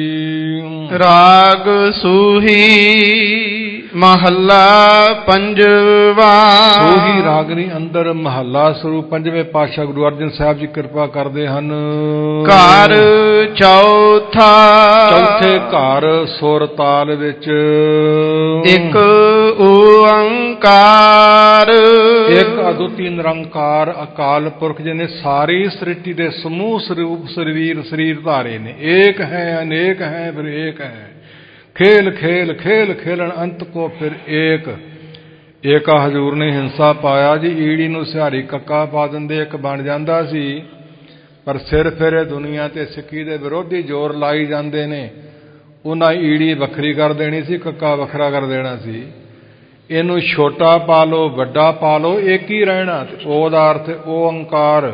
ਰਾਗ ਸੂਹੀ ਮਹੱਲਾ ਪੰਜਵਾ। ਸੂਹੀ ਰਾਗਨੀ ਅੰਦਰ ਮਹੱਲਾ ਸਰੂਪ ਪੰਜਵੇਂ ਪਾਤਸ਼ਾਹ ਗੁਰੂ ਅਰਜਨ ਸਾਹਿਬ ਜੀ ਕਿਰਪਾ ਕਰਦੇ ਹਨ। ਘਰ ਚੌਥਾ। ਚੌਥੇ ਘਰ ਸੁਰ ਤਾਲ ਵਿੱਚ ਇੱਕ ਓੰਕਾਰ। ਇੱਕ ਅਦੁੱਤੀ ਨਿਰੰਕਾਰ ਅਕਾਲ ਪੁਰਖ ਜਿਹਨੇ ਸਾਰੀ ਸ੍ਰਿਸ਼ਟੀ ਦੇ ਸਮੂਹ ਸਰੂਪ ਸਰੀਰ ਧਾਰੇ ਨੇ। ਏਕ ਹੈ ਅਨੇਕ ਹੈ ਫਿਰ ਏਕ ਹੈ। ਖੇਲ ਖੇਲ ਖੇਲ ਖੇਲਣ ਅੰਤ ਕੋ ਫਿਰ ਏਕ। ਏਕਾ ਹਜ਼ੂਰ ਨੇ ਹਿੰਸਾ ਪਾਇਆ ਜੀ। ਈੜੀ ਨੂੰ ਸਿਹਾਰੀ ਕੱਕਾ ਪਾ ਦਿੰਦੇ, ਇੱਕ ਬਣ ਜਾਂਦਾ ਸੀ। ਪਰ ਸਿਰ ਫੇਰੇ ਦੁਨੀਆ ਤੇ ਸਿੱਖੀ ਦੇ ਵਿਰੋਧੀ ਜ਼ੋਰ ਲਾਈ ਜਾਂਦੇ ਨੇ। ਉਹਨਾਂ ਈੜੀ ਵੱਖਰੀ ਕਰ ਦੇਣੀ ਸੀ, ਕੱਕਾ ਵੱਖਰਾ ਕਰ ਦੇਣਾ ਸੀ। ਇਹਨੂੰ ਛੋਟਾ ਪਾ ਲਓ ਵੱਡਾ ਪਾ ਲਓ, ਇੱਕ ਹੀ ਰਹਿਣਾ। ਉਹਦਾ ਅਰਥ ਓੰਕਾਰ।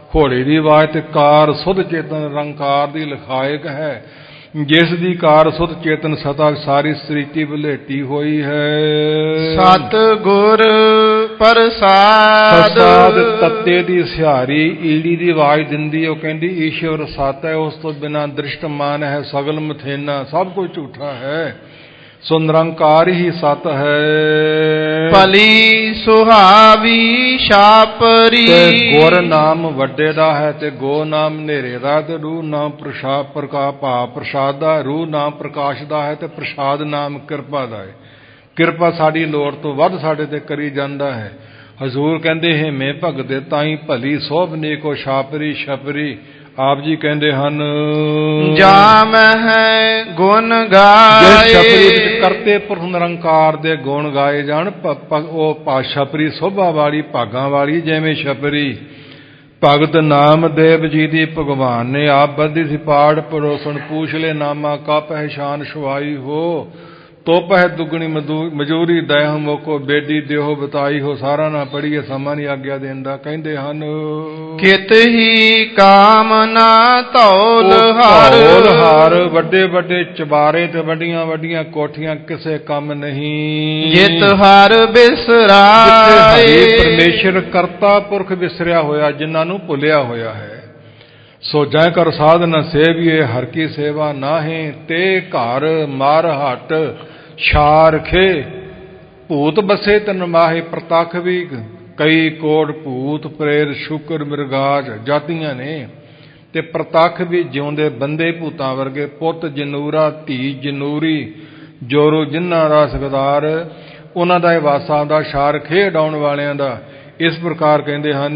ਘੋੜੇ ਦੀ ਆਵਾਜ਼ ਤੇ ਕਾਰ ਸੁਧ ਚੇਤਨ ਨਿਰੰਕਾਰ ਦੀ ਲਿਖਾਇਕ ਹੈ, ਜਿਸ ਦੀ ਕਾਰ ਸੁਧ ਚੇਤਨ ਸਤਾ ਸਾਰੀ ਸ੍ਰਿਸ਼ਟੀ ਭਲੇਟੀ ਹੋਈ ਹੈ। ਸਤ ਗੁਰ ਪ੍ਰਸਾਦ ਤੱਤੇ ਦੀ ਸਿਹਾਰੀ ਈੜੀ ਦੀ ਆਵਾਜ਼ ਦਿੰਦੀ, ਉਹ ਕਹਿੰਦੀ ਈਸ਼ਵਰ ਸਤ ਹੈ, ਉਸ ਤੋਂ ਬਿਨਾਂ ਦ੍ਰਿਸ਼ਟਮਾਨ ਹੈ ਸਗਲ ਮਥੇਨਾ, ਸਭ ਕੁਝ ਝੂਠਾ ਹੈ, ਸੋ ਨਿਰੰਕਾਰ ਹੀ ਸਤ ਹੈ। ਭਲੀ ਸੁਹਾਵੀ ਛਾਪਰੀ, ਤੇ ਗੁਰ ਨਾਮ ਵੱਡੇ ਦਾ ਹੈ ਤੇ ਗੋ ਨਾਮ ਹਨੇਰੇ ਦਾ, ਤੇ ਰੂਹ ਨਾਮ ਪ੍ਰਸਾਦ ਦਾ, ਰੂਹ ਨਾਮ ਪ੍ਰਕਾਸ਼ ਦਾ ਹੈ ਤੇ ਪ੍ਰਸਾਦ ਨਾਮ ਕਿਰਪਾ ਦਾ ਹੈ। ਕਿਰਪਾ ਸਾਡੀ ਲੋੜ ਤੋਂ ਵੱਧ ਸਾਡੇ ਤੇ ਕਰੀ ਜਾਂਦਾ ਹੈ। ਹਜ਼ੂਰ ਕਹਿੰਦੇ ਹੇਮੇ ਭਗਦੇ ਤਾਈ ਭਲੀ ਸੋਭਨੀ ਕੋ ਛਾਪਰੀ ਛਪਰੀ। ਆਪ ਜੀ ਕਹਿੰਦੇ ਹਨ ਜਾ ਮਹਿ ਗੁਣ ਗਾਏ, ਜਿਸ ਛਪਰੀ ਵਿੱਚ ਕਰਤੇ ਪੁਰਖ ਨਿਰੰਕਾਰ ਦੇ ਗੁਣ ਗਾਏ ਜਾਣ, ਉਹ ਛਪਰੀ ਸੋਭਾ ਵਾਲੀ ਭਾਗਾਂ ਵਾਲੀ। ਜਿਵੇਂ ਛਪਰੀ ਭਗਤ ਨਾਮਦੇਵ ਜੀ ਦੀ ਭਗਵਾਨ ਨੇ ਆਪ ਬੱਧੀ ਸੀ ਪਾੜ ਪੜੋਸਣ, ਪੂਛ ਲੈ ਨਾਮਾ ਕਾ ਪਹਿਚਾਨ ਸੁਹਾਈ ਹੋ, ਤੋਪ ਹੈ ਦੁੱਗਣੀ ਮਜੂਰੀ ਦਇਹ ਮੋਕੋ, ਬੇਦੀ ਦਿਓ ਬਤਾਈ ਹੋ। ਸਾਰਾ ਨਾ ਪੜੀਏ, ਸਮਾਂ ਨਹੀਂ ਆਗਿਆ ਦੇਣ ਦਾ। ਕਹਿੰਦੇ ਹਨ ਕਿਤ ਹੀ ਕਾਮਨਾ ਧੌਲ ਹਰ, ਵੱਡੇ ਵੱਡੇ ਚਬਾਰੇ ਤੇ ਵੱਡੀਆਂ ਵੱਡੀਆਂ ਕੋਠੀਆਂ ਕਿਸੇ ਕੰਮ ਨਹੀਂ। ਜਿਤ ਹਰ ਬਿਸਰਾਏ, ਜਿੱਥੇ ਪਰਮੇਸ਼ਰ ਕਰਤਾ ਪੁਰਖ ਵਿਸਰਿਆ ਹੋਇਆ, ਜਿਨ੍ਹਾਂ ਨੂੰ ਭੁੱਲਿਆ ਹੋਇਆ ਹੈ। ਸੋ ਜੈ ਕਰ ਸਾਧਨ ਸੇਵੀਏ ਹਰ ਕੀ ਸੇਵਾ ਨਾਹੇ, ਤੇ ਘਰ ਮਾਰ ਹਟ ਛਾਰਖੇ, ਭੂਤ ਬਸੇ ਤਨ ਮਾਹੇ। ਪ੍ਰਤੱਖ ਵੀ ਕਈ ਕੋਟ ਭੂਤ ਪ੍ਰੇਤ ਸ਼ੁਕਰ ਮਿਰਗਾਜ ਜਾਤੀਆਂ ਨੇ, ਤੇ ਪ੍ਰਤੱਖ ਵੀ ਜਿਉਂਦੇ ਬੰਦੇ ਭੂਤਾਂ ਵਰਗੇ। ਪੁੱਤ ਜਨੂਰਾ ਧੀ ਜਨੂਰੀ, ਜੋਰੂ ਜਿਨ੍ਹਾਂ ਦਾ ਸਕਦਾਰ, ਉਹਨਾਂ ਦਾ ਇਹ ਵਾਸਾ ਦਾ ਸ਼ਾਰ ਖੇ ਡਾਉਣ ਵਾਲਿਆਂ ਦਾ। ਇਸ ਪ੍ਰਕਾਰ ਕਹਿੰਦੇ ਹਨ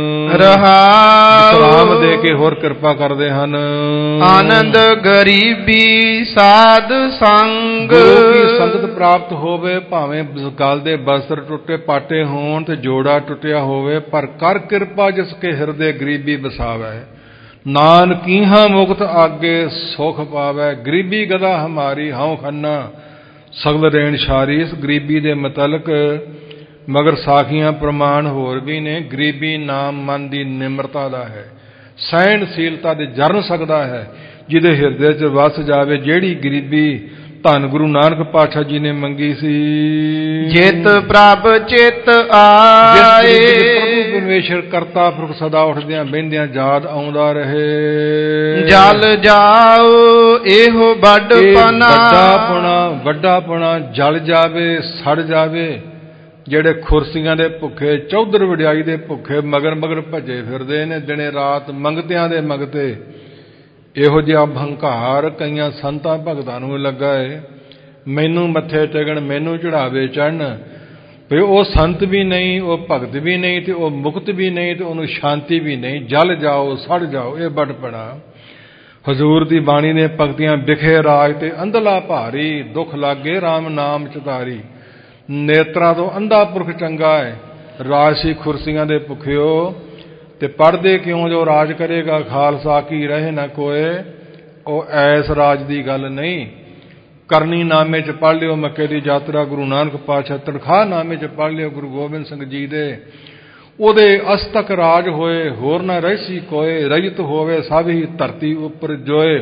ਵਿਸਰਾਮ ਦੇ ਕੇ ਹੋਰ ਕਿਰਪਾ ਕਰਦੇ ਹਨ। ਆਨੰਦ ਗਰੀਬੀ ਸਾਧ ਸੰਗ, ਗੁਰੂ ਕੀ ਸੰਗਤ ਪ੍ਰਾਪਤ ਹੋਵੇ, ਭਾਵੇਂ ਗਲ ਦੇ ਬਸਤਰ ਟੁੱਟੇ ਪਾਟੇ ਹੋਣ ਤੇ ਜੋੜਾ ਟੁੱਟਿਆ ਹੋਵੇ, ਪਰ ਕਰ ਕਿਰਪਾ ਜਿਸ ਕੇ ਹਿਰਦੇ ਗਰੀਬੀ ਬਸਾਵੇ। ਨਾਨਕੀਹਾਂ ਮੁਕਤ ਆਗੇ ਸੁਖ ਪਾਵੇ, ਗਰੀਬੀ ਗਦਾ ਹਮਾਰੀ ਹਉ ਖੰਨਾ ਸਗਲ ਰੇਣ ਛਾਰੀ। ਇਸ ਗਰੀਬੀ ਦੇ ਮੁਤਲਕ ਮਗਰ ਸਾਖੀਆਂ ਪ੍ਰਮਾਣ ਹੋਰ ਵੀ ਨੇ। ਗਰੀਬੀ ਨਾਮ ਮਨ ਦੀ ਨਿਮਰਤਾ ਦਾ ਹੈ, ਸਹਿਣਸ਼ੀਲਤਾ ਦੇ ਜਰਨ ਸਕਦਾ ਹੈ, ਜਿਹਦੇ ਹਿਰਦੇ 'ਚ ਵਸ ਜਾਵੇ। ਜਿਹੜੀ ਗਰੀਬੀ ਧੰਨ ਗੁਰੂ ਨਾਨਕ ਪਾਤਸ਼ਾਹ ਜੀ ਨੇ ਮੰਗੀ ਸੀ, ਜਿਤ ਪ੍ਰਭ ਚਿਤ ਆਏ, ਪ੍ਰਭੂ ਪਰਮੇਸ਼ਰ ਕਰਤਾ ਪੁਰਖ ਸਦਾ ਉੱਠਦਿਆਂ ਬਹਿੰਦਿਆਂ ਯਾਦ ਆਉਂਦਾ ਰਹੇ। ਜਲ ਜਾਓ ਇਹੋ ਵੱਡਪਨਾ, ਵੱਡਾ ਪੁਣਾ ਜਲ ਜਾਵੇ, ਸੜ ਜਾਵੇ। ਜਿਹੜੇ ਖੁਰਸੀਆਂ ਦੇ ਭੁੱਖੇ, ਚੌਧਰ ਵਡਿਆਈ ਦੇ ਭੁੱਖੇ ਮਗਰ ਮਗਰ ਭੱਜੇ ਫਿਰਦੇ ਨੇ ਦਿਨੇ ਰਾਤ, ਮੰਗਤਿਆਂ ਦੇ ਮੰਗਤੇ। ਇਹੋ ਜਿਹਾ ਹੰਕਾਰ ਕਈਆਂ ਸੰਤਾਂ ਭਗਤਾਂ ਨੂੰ ਲੱਗਾ ਏ। ਮੈਨੂੰ ਮੱਥੇ ਟੇਕਣ, ਮੈਨੂੰ ਚੜਾਵੇ ਚੜ੍ਹਨ, ਵੀ ਉਹ ਸੰਤ ਵੀ ਨਹੀਂ, ਉਹ ਭਗਤ ਵੀ ਨਹੀਂ, ਤੇ ਉਹ ਮੁਕਤ ਵੀ ਨਹੀਂ, ਤੇ ਉਹਨੂੰ ਸ਼ਾਂਤੀ ਵੀ ਨਹੀਂ। ਜਲ ਜਾਓ, ਸੜ ਜਾਓ, ਇਹ ਵੱਡਪਣਾ। ਹਜ਼ੂਰ ਦੀ ਬਾਣੀ ਨੇ ਭਗਤੀਆਂ ਵਿਖੇ ਰਾਜ ਤੇ ਅੰਧਲਾ ਭਾਰੀ, ਦੁੱਖ ਲਾਗੇ RAM ਨਾਮ ਚਿਤਾਰੀ। ਨੇਤਰਾਂ ਤੋਂ ਅੰਧਾ ਪੁਰਖ ਚੰਗਾ ਹੈ। ਰਾਜਸੀ ਖੁਰਸੀਆਂ ਦੇ ਭੁੱਖਿਓ, ਤੇ ਪੜ੍ਹਦੇ ਕਿਉਂ ਜੋ ਰਾਜ ਕਰੇਗਾ ਖਾਲਸਾ ਕੀ ਰਹੇ ਨਾ ਕੋਏ। ਉਹ ਐਸ ਰਾਜ ਦੀ ਗੱਲ ਨਹੀਂ। ਕਰਨੀ ਨਾਮੇ 'ਚ ਪੜ੍ਹ ਲਿਓ ਮੱਕੇ ਦੀ ਯਾਤਰਾ ਗੁਰੂ ਨਾਨਕ ਪਾਤਸ਼ਾਹ, ਤਨਖਾਹ ਨਾਮੇ 'ਚ ਪੜ੍ਹ ਲਿਓ ਗੁਰੂ ਗੋਬਿੰਦ ਸਿੰਘ ਜੀ ਦੇ। ਉਹਦੇ ਅਸਤਕ ਰਾਜ ਹੋਏ, ਹੋਰ ਨਾ ਰਹਿਸੀ ਕੋਏ, ਰਜਤ ਹੋਵੇ ਸਭ ਹੀ ਧਰਤੀ ਉੱਪਰ ਜੋਏ।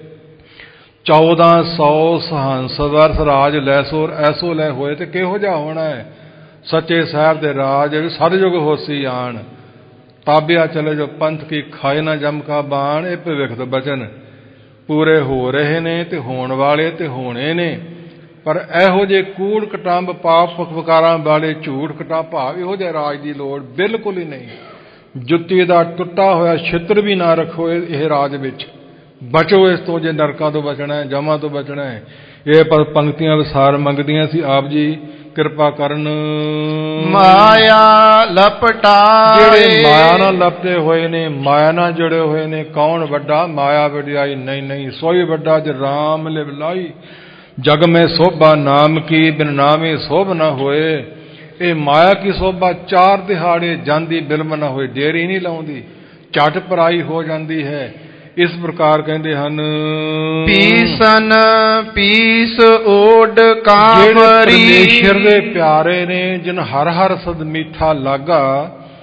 1400 ਸਹੰਸ ਵਰਸ ਰਾਜ ਲੈਸੋਰ ਐਸੋ ਲੈ ਹੋਏ, ਤੇ ਕਿਹੋ ਜਿਹਾ ਹੋਣਾ ਹੈ। ਸੱਚੇ ਸਾਹਿਬ ਦੇ ਰਾਜ ਸਤਜੁਗ ਹੋਸੀ ਆਣ, ਤਾਬਿਆ ਚਲੇ ਜੋ ਪੰਥ ਕੀ ਖਾਏ ਨਾ ਜਮ ਕਾ ਬਾਣ। ਇਹ ਭਵਿੱਖਤ ਬਚਨ ਪੂਰੇ ਹੋ ਰਹੇ ਨੇ, ਤੇ ਹੋਣ ਵਾਲੇ ਤੇ ਹੋਣੇ ਨੇ। ਪਰ ਇਹੋ ਜਿਹੇ ਕੂੜ ਕਟੰਬ ਪਾਪ ਵਿਕਾਰਾਂ ਵਾਲੇ ਝੂਠ ਕਟਾ ਭਾਵ ਇਹੋ ਜਿਹੇ ਰਾਜ ਦੀ ਲੋੜ ਬਿਲਕੁਲ ਹੀ ਨਹੀਂ। ਜੁੱਤੀ ਦਾ ਟੁੱਟਾ ਹੋਇਆ ਛਿੱਤਰ ਵੀ ਨਾ ਰੱਖੋ ਇਹ ਰਾਜ ਵਿੱਚ। ਬਚੋ ਇਸ ਤੋਂ, ਜੇ ਨਰਕਾਂ ਤੋਂ ਬਚਣਾ ਹੈ, ਜਮਾਂ ਤੋਂ ਬਚਣਾ ਹੈ। ਇਹ ਪੰਕਤੀਆਂ ਵਿਸਾਰ ਮੰਗਦੀਆਂ ਸੀ। ਆਪ ਜੀ ਕਿਰਪਾ ਕਰਨ। ਮਾਇਆ ਲਪਟਾਏ, ਜਿਹੜੇ ਮਾਇਆ ਨਾਲ ਲਪਟੇ ਹੋਏ ਨੇ, ਮਾਇਆ ਨਾਲ ਜੁੜੇ ਹੋਏ ਨੇ, ਕੌਣ ਵੱਡਾ? ਮਾਇਆ ਵਡਿਆਈ ਨਹੀਂ ਨਹੀਂ, ਸੋਈ ਵੱਡਾ ਜ ਰਾਮ ਲਿਵ ਲਾਈ। ਜਗ ਮੈਂ ਸੋਭਾ ਨਾਮ ਕੀ, ਬਿਨ ਨਾਮੇ ਸੋਭ ਨਾ ਹੋਏ। ਇਹ ਮਾਇਆ ਕੀ ਸੋਭਾ 4 ਦਿਹਾੜੇ ਜਾਂਦੀ ਬਿਲਮ ਨਾ ਹੋਏ, ਦੇਰੀ ਨਹੀਂ ਲਾਉਂਦੀ, ਝਟ ਪਰਾਈ ਹੋ ਜਾਂਦੀ ਹੈ। ਇਸ ਪ੍ਰਕਾਰ ਕਹਿੰਦੇ ਹਨ ਪੀਸਨ ਪੀਸ ਓਡ ਕਾਮਰੀ। ਪਰਮੇਸ਼ਰ ਦੇ ਪਿਆਰੇ ਨੇ, ਜਿਨ ਹਰ ਹਰ ਸਦ ਮੀਠਾ ਲਾਗਾ,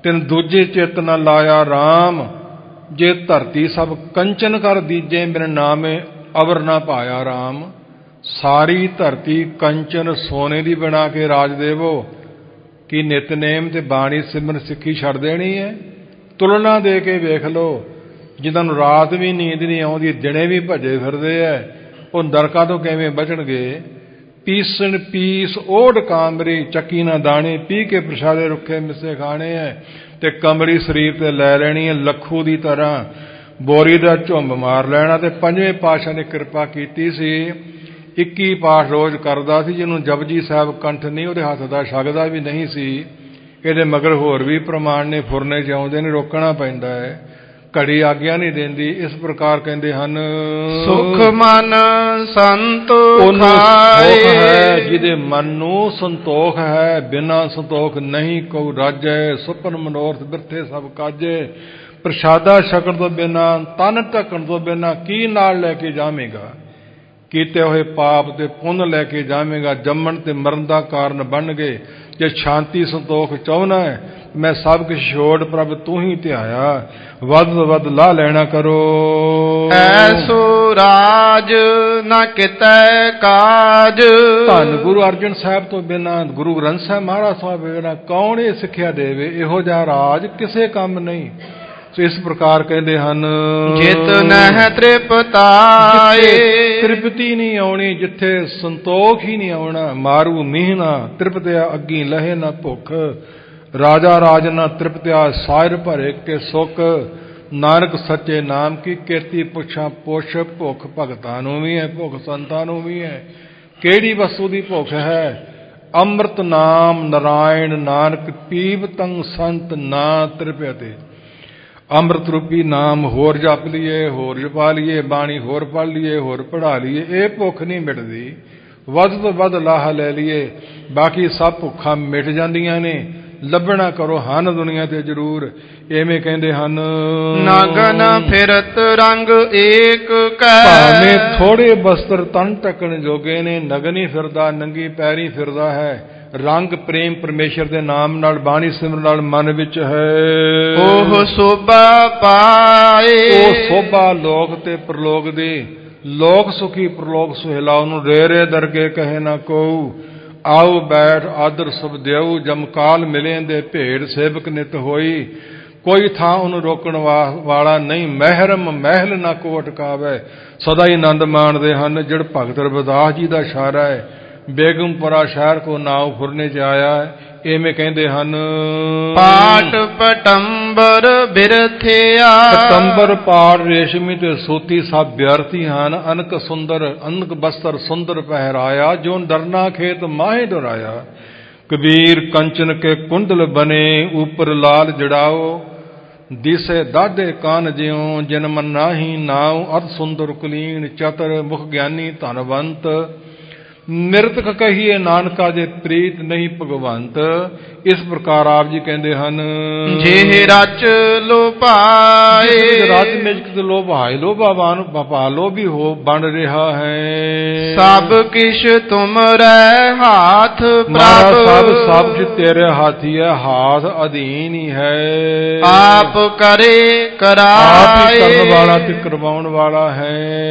ਤਿਨ ਦੂਜੇ ਚਿੱਤ ਨ ਲਾਇਆ ਰਾਮ। ਜੇ ਧਰਤੀ ਸਭ ਕੰਚਨ ਕਰ ਦੀਜੇ, ਮੇਰੇ ਨਾਮੇ ਅਵਰ ਨਾ ਪਾਇਆ ਰਾਮ। ਸਾਰੀ ਧਰਤੀ ਕੰਚਨ ਸੋਨੇ ਦੀ ਬਣਾ ਕੇ ਰਾਜ ਦੇਵੋ, ਕੀ ਨਿਤਨੇਮ ਤੇ ਬਾਣੀ ਸਿਮਰਨ ਸਿੱਖੀ ਛੱਡ ਦੇਣੀ ਹੈ? ਤੁਲਨਾ ਦੇ ਕੇ ਵੇਖ ਲਓ, ਜਿਨ੍ਹਾਂ ਨੂੰ ਰਾਤ ਵੀ ਨੀਂਦ ਨਹੀਂ ਆਉਂਦੀ, ਦਿਨੇ ਵੀ ਭੱਜੇ ਫਿਰਦੇ ਐ, ਉਹ ਨਰਕਾਂ ਤੋਂ ਕਿਵੇਂ ਬਚਣਗੇ? ਪੀਸਣ ਪੀਸ ਓਢ ਕਾਮਰੀ, ਚੱਕੀ ਨਾ ਦਾਣੇ, ਪੀ ਕੇ ਪ੍ਰਸ਼ਾਦੇ ਰੁੱਖੇ ਮਿੱਸੇ ਖਾਣੇ ਐ, ਤੇ ਕਮਰੀ ਸਰੀਰ ਤੇ ਲੈ ਲੈਣੀ ਹੈ ਲੱਖੂ ਦੀ ਤਰ੍ਹਾਂ, ਬੋਰੀ ਦਾ ਝੁੰਬ ਮਾਰ ਲੈਣਾ। ਤੇ ਪੰਜਵੇਂ ਪਾਤਸ਼ਾਹ ਨੇ ਕਿਰਪਾ ਕੀਤੀ ਸੀ, 21 ਪਾਠ ਰੋਜ਼ ਕਰਦਾ ਸੀ। ਜਿਹਨੂੰ ਜਪਜੀ ਸਾਹਿਬ ਕੰਠ ਨਹੀਂ, ਉਹਦੇ ਹੱਥ ਦਾ ਛਕਦਾ ਵੀ ਨਹੀਂ ਸੀ। ਇਹਦੇ ਮਗਰ ਹੋਰ ਵੀ ਪ੍ਰਮਾਣ ਨੇ, ਫੁਰਨੇ 'ਚ ਆਉਂਦੇ ਨੇ, ਰੋਕਣਾ ਪੈਂਦਾ ਹੈ, ਘੜੀ ਆਗਿਆ ਨਹੀਂ ਦਿੰਦੀ। ਇਸ ਪ੍ਰਕਾਰ ਕਹਿੰਦੇ ਹਨ, ਸੁਖ ਮਨ ਸੰਤੋਖ ਹੈ, ਜਿਹਦੇ ਮਨ ਨੂੰ ਸੰਤੋਖ ਹੈ। ਬਿਨਾਂ ਸੰਤੋਖ ਨਹੀਂ ਕਉ ਰਾਜੈ, ਸੁਪਨ ਮਨੋਰਥ ਬਿਰਥੇ ਸਭ ਕਾਜੇ। ਪ੍ਰਸ਼ਾਦਾ ਛਕਣ ਤੋਂ ਬਿਨਾਂ, ਤਨ ਢੱਕਣ ਤੋਂ ਬਿਨਾਂ ਕੀ ਨਾਲ ਲੈ ਕੇ ਜਾਵੇਂਗਾ? ਕੀਤੇ ਹੋਏ ਪਾਪ ਤੇ ਪੁੰਨ ਲੈ ਕੇ ਜਾਵੇਂਗਾ, ਜੰਮਣ ਤੇ ਮਰਨ ਦਾ ਕਾਰਨ ਬਣ ਗਏ। ਜੇ ਸ਼ਾਂਤੀ ਸੰਤੋਖ ਚਾਹੁੰਦਾ ਹੈ, ਮੈਂ ਸਭ ਕੁਛ ਛੋੜ ਪ੍ਰਭ ਤੂੰ ਹੀ ਧਿਆਇਆ, ਵੱਧ ਤੋਂ ਵੱਧ ਲਾ ਲੈਣਾ ਕਰੋ। ਐਸੋ ਰਾਜ ਨਾ ਕਿਤੈ ਕਾਜ। ਧੰਨ ਗੁਰੂ ਅਰਜਨ ਸਾਹਿਬ ਤੋਂ ਬਿਨਾਂ, ਗੁਰੂ ਗ੍ਰੰਥ ਸਾਹਿਬ ਮਹਾਰਾਜ ਸਾਹਿਬ ਬਿਨਾਂ ਕੌਣ ਇਹ ਸਿੱਖਿਆ ਦੇਵੇ? ਇਹੋ ਜਿਹਾ ਰਾਜ ਕਿਸੇ ਕੰਮ ਨਹੀਂ। ਇਸ ਪ੍ਰਕਾਰ ਕਹਿੰਦੇ ਹਨ, ਜਿਤ ਨਹਿ ਤ੍ਰਿਪਤਾਏ। ਤ੍ਰਿਪਤੀ ਨਹੀਂ ਆਉਣੀ, ਜਿੱਥੇ ਸੰਤੋਖ ਹੀ ਨਹੀਂ ਆਉਣਾ। ਮਾਰੂ ਮੀਂਹ ਨਾ ਤ੍ਰਿਪਤਿਆ, ਅੱਗੀ ਲਹੇ ਨਾ ਭੁੱਖ। ਰਾਜਾ ਰਾਜ ਨਾ ਤ੍ਰਿਪਤਿਆ, ਸਾਇਰ ਭਰੇ ਕੇ ਸੁੱਖ। ਨਾਨਕ ਸੱਚੇ ਨਾਮ ਕੀ ਕੀਰਤੀ ਪੁੱਛਾਂ ਪੁੱਛ। ਭੁੱਖ ਭਗਤਾਂ ਨੂੰ ਵੀ ਹੈ, ਭੁੱਖ ਸੰਤਾਂ ਨੂੰ ਵੀ ਹੈ। ਕਿਹੜੀ ਵਸਤੂ ਦੀ ਭੁੱਖ ਹੈ? ਅੰਮ੍ਰਿਤ ਨਾਮ ਨਾਰਾਇਣ ਨਾਨਕ ਪੀਵ ਤੰ ਸੰਤ ਨਾ ਤ੍ਰਿਪਿਅਤੇ। ਅੰਮ੍ਰਿਤ ਰੂਪੀ ਨਾਮ ਹੋਰ ਜਪ ਲਈਏ, ਹੋਰ ਜਪਾ ਲਈਏ, ਬਾਣੀ ਹੋਰ ਪੜ੍ਹ ਲਈਏ, ਹੋਰ ਪੜ੍ਹਾ ਲਈਏ, ਇਹ ਭੁੱਖ ਨਹੀਂ ਮਿਟਦੀ। ਵੱਧ ਤੋਂ ਵੱਧ ਲਾਹਾ ਲੈ ਲਈਏ, ਬਾਕੀ ਸਭ ਭੁੱਖਾਂ ਮਿਟ ਜਾਂਦੀਆਂ ਨੇ। ਲੱਭਣਾ ਕਰੋ ਹਨ ਦੁਨੀਆ ਤੇ ਜ਼ਰੂਰ। ਐਵੇਂ ਕਹਿੰਦੇ ਹਨ, ਨਗਨ ਫਿਰਤ ਰੰਗ ਏਕ ਕੈ। ਭਾਵੇਂ ਥੋੜੇ ਬਸਤਰ ਤਨ ਢੱਕਣ ਜੋਗੇ ਨੇ, ਨਗਨ ਹੀ ਫਿਰਦਾ, ਨੰਗੀ ਪੈਰੀ ਫਿਰਦਾ ਹੈ। ਰੰਗ ਪ੍ਰੇਮ ਪਰਮੇਸ਼ਰ ਦੇ ਨਾਮ ਨਾਲ, ਬਾਣੀ ਸਿਮਰਨ ਨਾਲ ਮਨ ਵਿੱਚ ਹੈ। ਉਹ ਸੋਭਾ ਪਾਏ। ਉਹ ਸੋਭਾ ਲੋਕ ਤੇ ਪ੍ਰਲੋਕ ਦੀ। ਲੋਕ ਸੁਖੀ ਪ੍ਰਲੋਕ ਸੁਹੇਲਾ, ਉਹਨੂੰ ਰੇ ਰੇ ਦਰਗੇ ਕਹੇ ਨਾ ਕਉ। ਆਓ ਬੈਠ ਆਦਰ ਸਭ ਦਿਉ, ਜਮਕਾਲ ਮਿਲੇ ਦੇ ਭੇੜ ਸੇਵਕ ਨਿਤ ਹੋਈ। ਕੋਈ ਥਾਂ ਉਹਨੂੰ ਰੋਕਣ ਵਾਲਾ ਨਹੀਂ, ਮਹਿਰਮ ਮਹਿਲ ਨਾ ਕੋ ਅਟਕਾਵੇ। ਸਦਾ ਹੀ ਆਨੰਦ ਮਾਣਦੇ ਹਨ। ਜੜ ਭਗਤ ਰਵਿਦਾਸ ਜੀ ਦਾ ਇਸ਼ਾਰਾ ਹੈ, ਬੇਗਮਪੁਰਾ ਸ਼ਹਿਰ ਕੋ ਨਾਉ ਫੁਰਨੇ 'ਚ ਆਇਆ ਹੈ। ਐਵੇਂ ਕਹਿੰਦੇ ਹਨ, ਪਾਟ ਪਟੰਬਰ ਬਿਰਥਿਆ। ਪਟੰਬਰ ਪਾੜ ਰੇਸ਼ਮੀ ਤੇ ਸੂਤੀ ਸਭ ਵਿਅਰਥੀ ਹਨ। ਅਨਕ ਸੁੰਦਰ ਅਨਕ ਬਸਤਰ ਸੁੰਦਰ ਪਹਿਰਾਇਆ, ਜੋ ਡਰਨਾ ਖੇਤ ਮਾਹੇ ਡਰਾਇਆ। ਕਬੀਰ ਕੰਚਨ ਕੇ ਕੁੰਡਲ ਬਨੇ, ਉਪਰ ਲਾਲ ਜੜਾਓ। ਦਿਸੇ ਦਾਦੇ ਕਾਨ ਜਿਉ, ਜਿਨ ਮਨ ਨਾਹੀ ਨਾਉ। ਅਤ ਸੁੰਦਰ ਕੁਲੀਨ ਚਤਰ, ਮੁਖ ਗਿਆਨੀ ਧਨਵੰਤ। ਨਿਰਤਕ ਕਹੀਏ ਨਾਨਕਾ, ਜੇ ਪ੍ਰੀਤ ਨਹੀਂ ਭਗਵੰਤ। ਇਸ ਪ੍ਰਕਾਰ ਆਪ ਜੀ ਕਹਿੰਦੇ ਹਨ, ਜੇ ਰਚ ਲੋਭਾਏ। ਰਚ ਮਿਜਕ ਲੋਭਾਏ, ਲੋਭਾਵਾਨ ਭਪਾਲੋ ਵੀ ਹੋ ਬਣ ਰਿਹਾ ਹੈ। ਸਭ ਕਿਛ ਤੁਮਰੇ ਹਾਥ ਪ੍ਰਭ। ਸਭ ਕੁਛ ਤੇਰੇ ਹਾਥੀ ਹੈ, ਹਾਥ ਅਧੀਨ ਹੀ ਹੈ। ਆਪ ਕਰੇ ਕਰਾਏ। ਆਪ ਹੀ ਕਰਨ ਵਾਲਾ ਤੇ ਕਰਵਾਉਣ ਵਾਲਾ ਹੈ।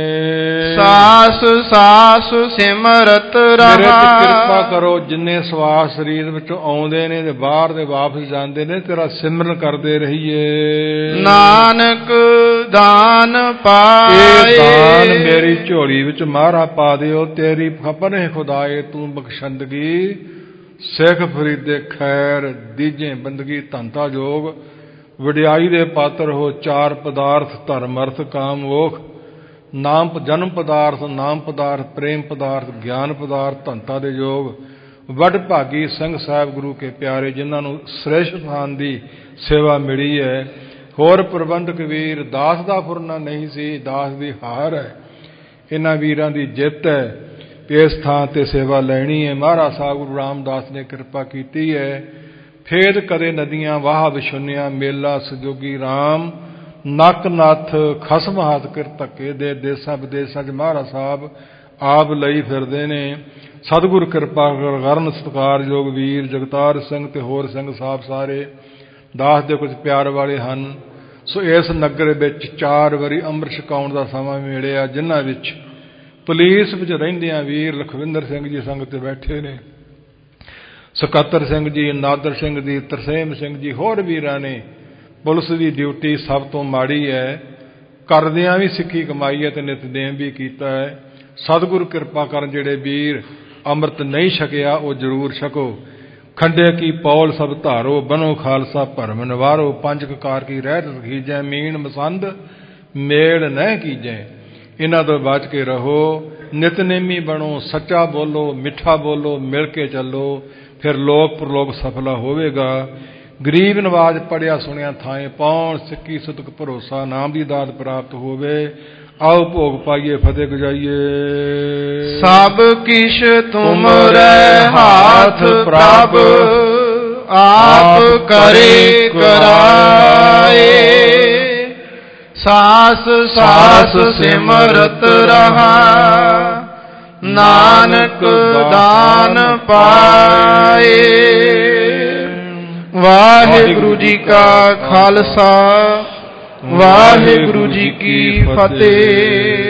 ਸਾਸ ਸਾਸ ਸਿਮਰਤ ਰਹਾ। ਮੇਰੇ ਤੇ ਕਿਰਪਾ ਕਰੋ, ਜਿੰਨੇ ਸਵਾਸ ਸਰੀਰ ਵਿੱਚੋਂ ਆਉਂਦੇ ਨੇ ਤੇ ਬਾਹਰ ਦੇ ਵਾਪਸ ਜਾਂਦੇ ਨੇ, ਤੇਰਾ ਸਿਮਰਨ ਕਰਦੇ ਰਹੀਏ। ਨਾਨਕ ਦਾਨ ਪਾਏ। ਇਹ ਦਾਨ ਮੇਰੀ ਝੋਲੀ ਵਿੱਚ ਮਹਾਰਾ ਪਾ ਦਿਓ। ਤੇਰੀ ਖਪਨੇ ਖੁਦਾਏ ਤੂੰ ਬਖਸ਼ੰਦਗੀ। ਸਿੱਖ ਫਰੀਦੇ ਖੈਰ ਦੀਜੇ ਬੰਦਗੀ। ਧੰਤਾ ਜੋਗ ਵਡਿਆਈ ਦੇ ਪਾਤਰ ਹੋ। ਚਾਰ ਪਦਾਰਥ ਧਰਮ ਅਰਥ ਕਾਮ ਮੋਖ। ਨਾਮ ਜਨਮ ਪਦਾਰਥ, ਨਾਮ ਪਦਾਰਥ, ਪ੍ਰੇਮ ਪਦਾਰਥ, ਗਿਆਨ ਪਦਾਰਥ। ਧੰਤਾ ਦੇ ਯੋਗ ਵੱਡ ਭਾਗੀ ਸਿੰਘ ਸਾਹਿਬ ਗੁਰੂ ਕੇ ਪਿਆਰੇ, ਜਿਨ੍ਹਾਂ ਨੂੰ ਸ੍ਰੇਸ਼ਟ ਸਥਾਨ ਦੀ ਸੇਵਾ ਮਿਲੀ ਹੈ। ਹੋਰ ਪ੍ਰਬੰਧਕ ਵੀਰ, ਦਾਸ ਦਾ ਫੁਰਨਾ ਨਹੀਂ ਸੀ, ਦਾਸ ਦੀ ਹਾਰ ਹੈ। ਇਹਨਾਂ ਵੀਰਾਂ ਦੀ ਜਿੱਤ ਹੈ, ਇਸ ਥਾਂ ਤੇ ਸੇਵਾ ਲੈਣੀ ਹੈ। ਮਹਾਰਾਜ ਸਾਹਿਬ ਗੁਰੂ ਰਾਮਦਾਸ ਨੇ ਕਿਰਪਾ ਕੀਤੀ ਹੈ। ਫੇਰ ਕਦੇ ਨਦੀਆਂ ਵਾਹ ਵਿਛੁੰਨਿਆ, ਮੇਲਾ ਸੰਜੋਗੀ ਰਾਮ। ਨੱਕ ਨੱਥ ਖਸਮ ਹੱਥ ਕਰ ਧੱਕੇ ਦੇ, ਦੇਸਾਂ ਵਿਦੇਸਾਂ 'ਚ ਮਹਾਰਾਜ ਸਾਹਿਬ ਆਪ ਲਈ ਫਿਰਦੇ ਨੇ। ਸਤਿਗੁਰ ਕਿਰਪਾ ਕਰਨ। ਸਤਿਕਾਰਯੋਗ ਵੀਰ ਜਗਤਾਰ ਸਿੰਘ ਤੇ ਹੋਰ ਸਿੰਘ ਸਾਹਿਬ ਸਾਰੇ ਦਾਸ ਦੇ ਕੁਝ ਪਿਆਰ ਵਾਲੇ ਹਨ। ਸੋ ਇਸ ਨਗਰ ਵਿੱਚ 4 ਵਾਰੀ ਅੰਮ੍ਰਿਤ ਛਕਾਉਣ ਦਾ ਸਮਾਂ ਮਿਲਿਆ, ਜਿਨ੍ਹਾਂ ਵਿੱਚ ਪੁਲਿਸ ਵਿੱਚ ਰਹਿੰਦਿਆਂ ਵੀਰ ਲਖਵਿੰਦਰ ਸਿੰਘ ਜੀ ਸੰਗਤ ਤੇ ਬੈਠੇ ਨੇ, ਸਕੱਤਰ ਸਿੰਘ ਜੀ, ਨਾਦਰ ਸਿੰਘ ਜੀ, ਤਰਸੇਮ ਸਿੰਘ ਜੀ, ਹੋਰ ਵੀਰਾਂ ਨੇ। ਪੁਲਿਸ ਦੀ ਡਿਊਟੀ ਸਭ ਤੋਂ ਮਾੜੀ ਹੈ, ਕਰਦਿਆਂ ਵੀ ਸਿੱਖੀ ਕਮਾਈ ਹੈ ਤੇ ਨਿਤਨੇਮ ਵੀ ਕੀਤਾ ਹੈ। ਸਤਿਗੁਰੂ ਕਿਰਪਾ ਕਰਨ, ਜਿਹੜੇ ਵੀਰ ਅੰਮ੍ਰਿਤ ਨਹੀਂ ਛਕਿਆ ਉਹ ਜ਼ਰੂਰ ਛਕੋ। ਖੰਡੇ ਕੀ ਪੌਲ ਸਭ ਧਾਰੋ, ਬਨੋ ਖਾਲਸਾ ਭਰਮ ਨਿਵਾਰੋ, 5 ਕਕਾਰ ਕੀ ਰਹਿਤ ਰਖੀਜੈ, ਮੀਣ ਮਸੰਦ ਮੇਲ ਨਹਿ ਕੀਜੈ। ਇਹਨਾਂ ਤੋਂ ਬਚ ਕੇ ਰਹੋ, ਨਿਤਨੇਮੀ ਬਣੋ, ਸੱਚਾ ਬੋਲੋ, ਮਿੱਠਾ ਬੋਲੋ, ਮਿਲ ਕੇ ਚੱਲੋ, ਫਿਰ ਲੋਕ ਪ੍ਰਲੋਕ ਸਫਲਾ ਹੋਵੇਗਾ। ਗਰੀਬ ਨਵਾਜ ਪੜਿਆ ਸੁਣਿਆ ਥਾਏ ਪਾਉਣ, ਸਿੱਖੀ ਸੁਤਕ ਭਰੋਸਾ ਨਾਮ ਦੀ ਦਾਤ ਪ੍ਰਾਪਤ ਹੋਵੇ। ਆਓ ਭੋਗ ਪਾਈਏ, ਫਤਿਹ ਗਜਾਈਏ। ਸਭ ਕਿਛ ਤੁਮਰੇ ਹਾਥ ਪ੍ਰਭ, ਆਪ ਕਰੇ ਕਰਾਏ। ਸਾਸ ਸਾਸ ਸਿਮਰਤ ਰਹਾ, ਨਾਨਕ ਦਾਨ ਪਾਏ। ਵਾਹਿਗੁਰੂ ਜੀ ਕਾ ਖਾਲਸਾ, ਵਾਹਿਗੁਰੂ ਜੀ ਕੀ ਫਤਿਹ।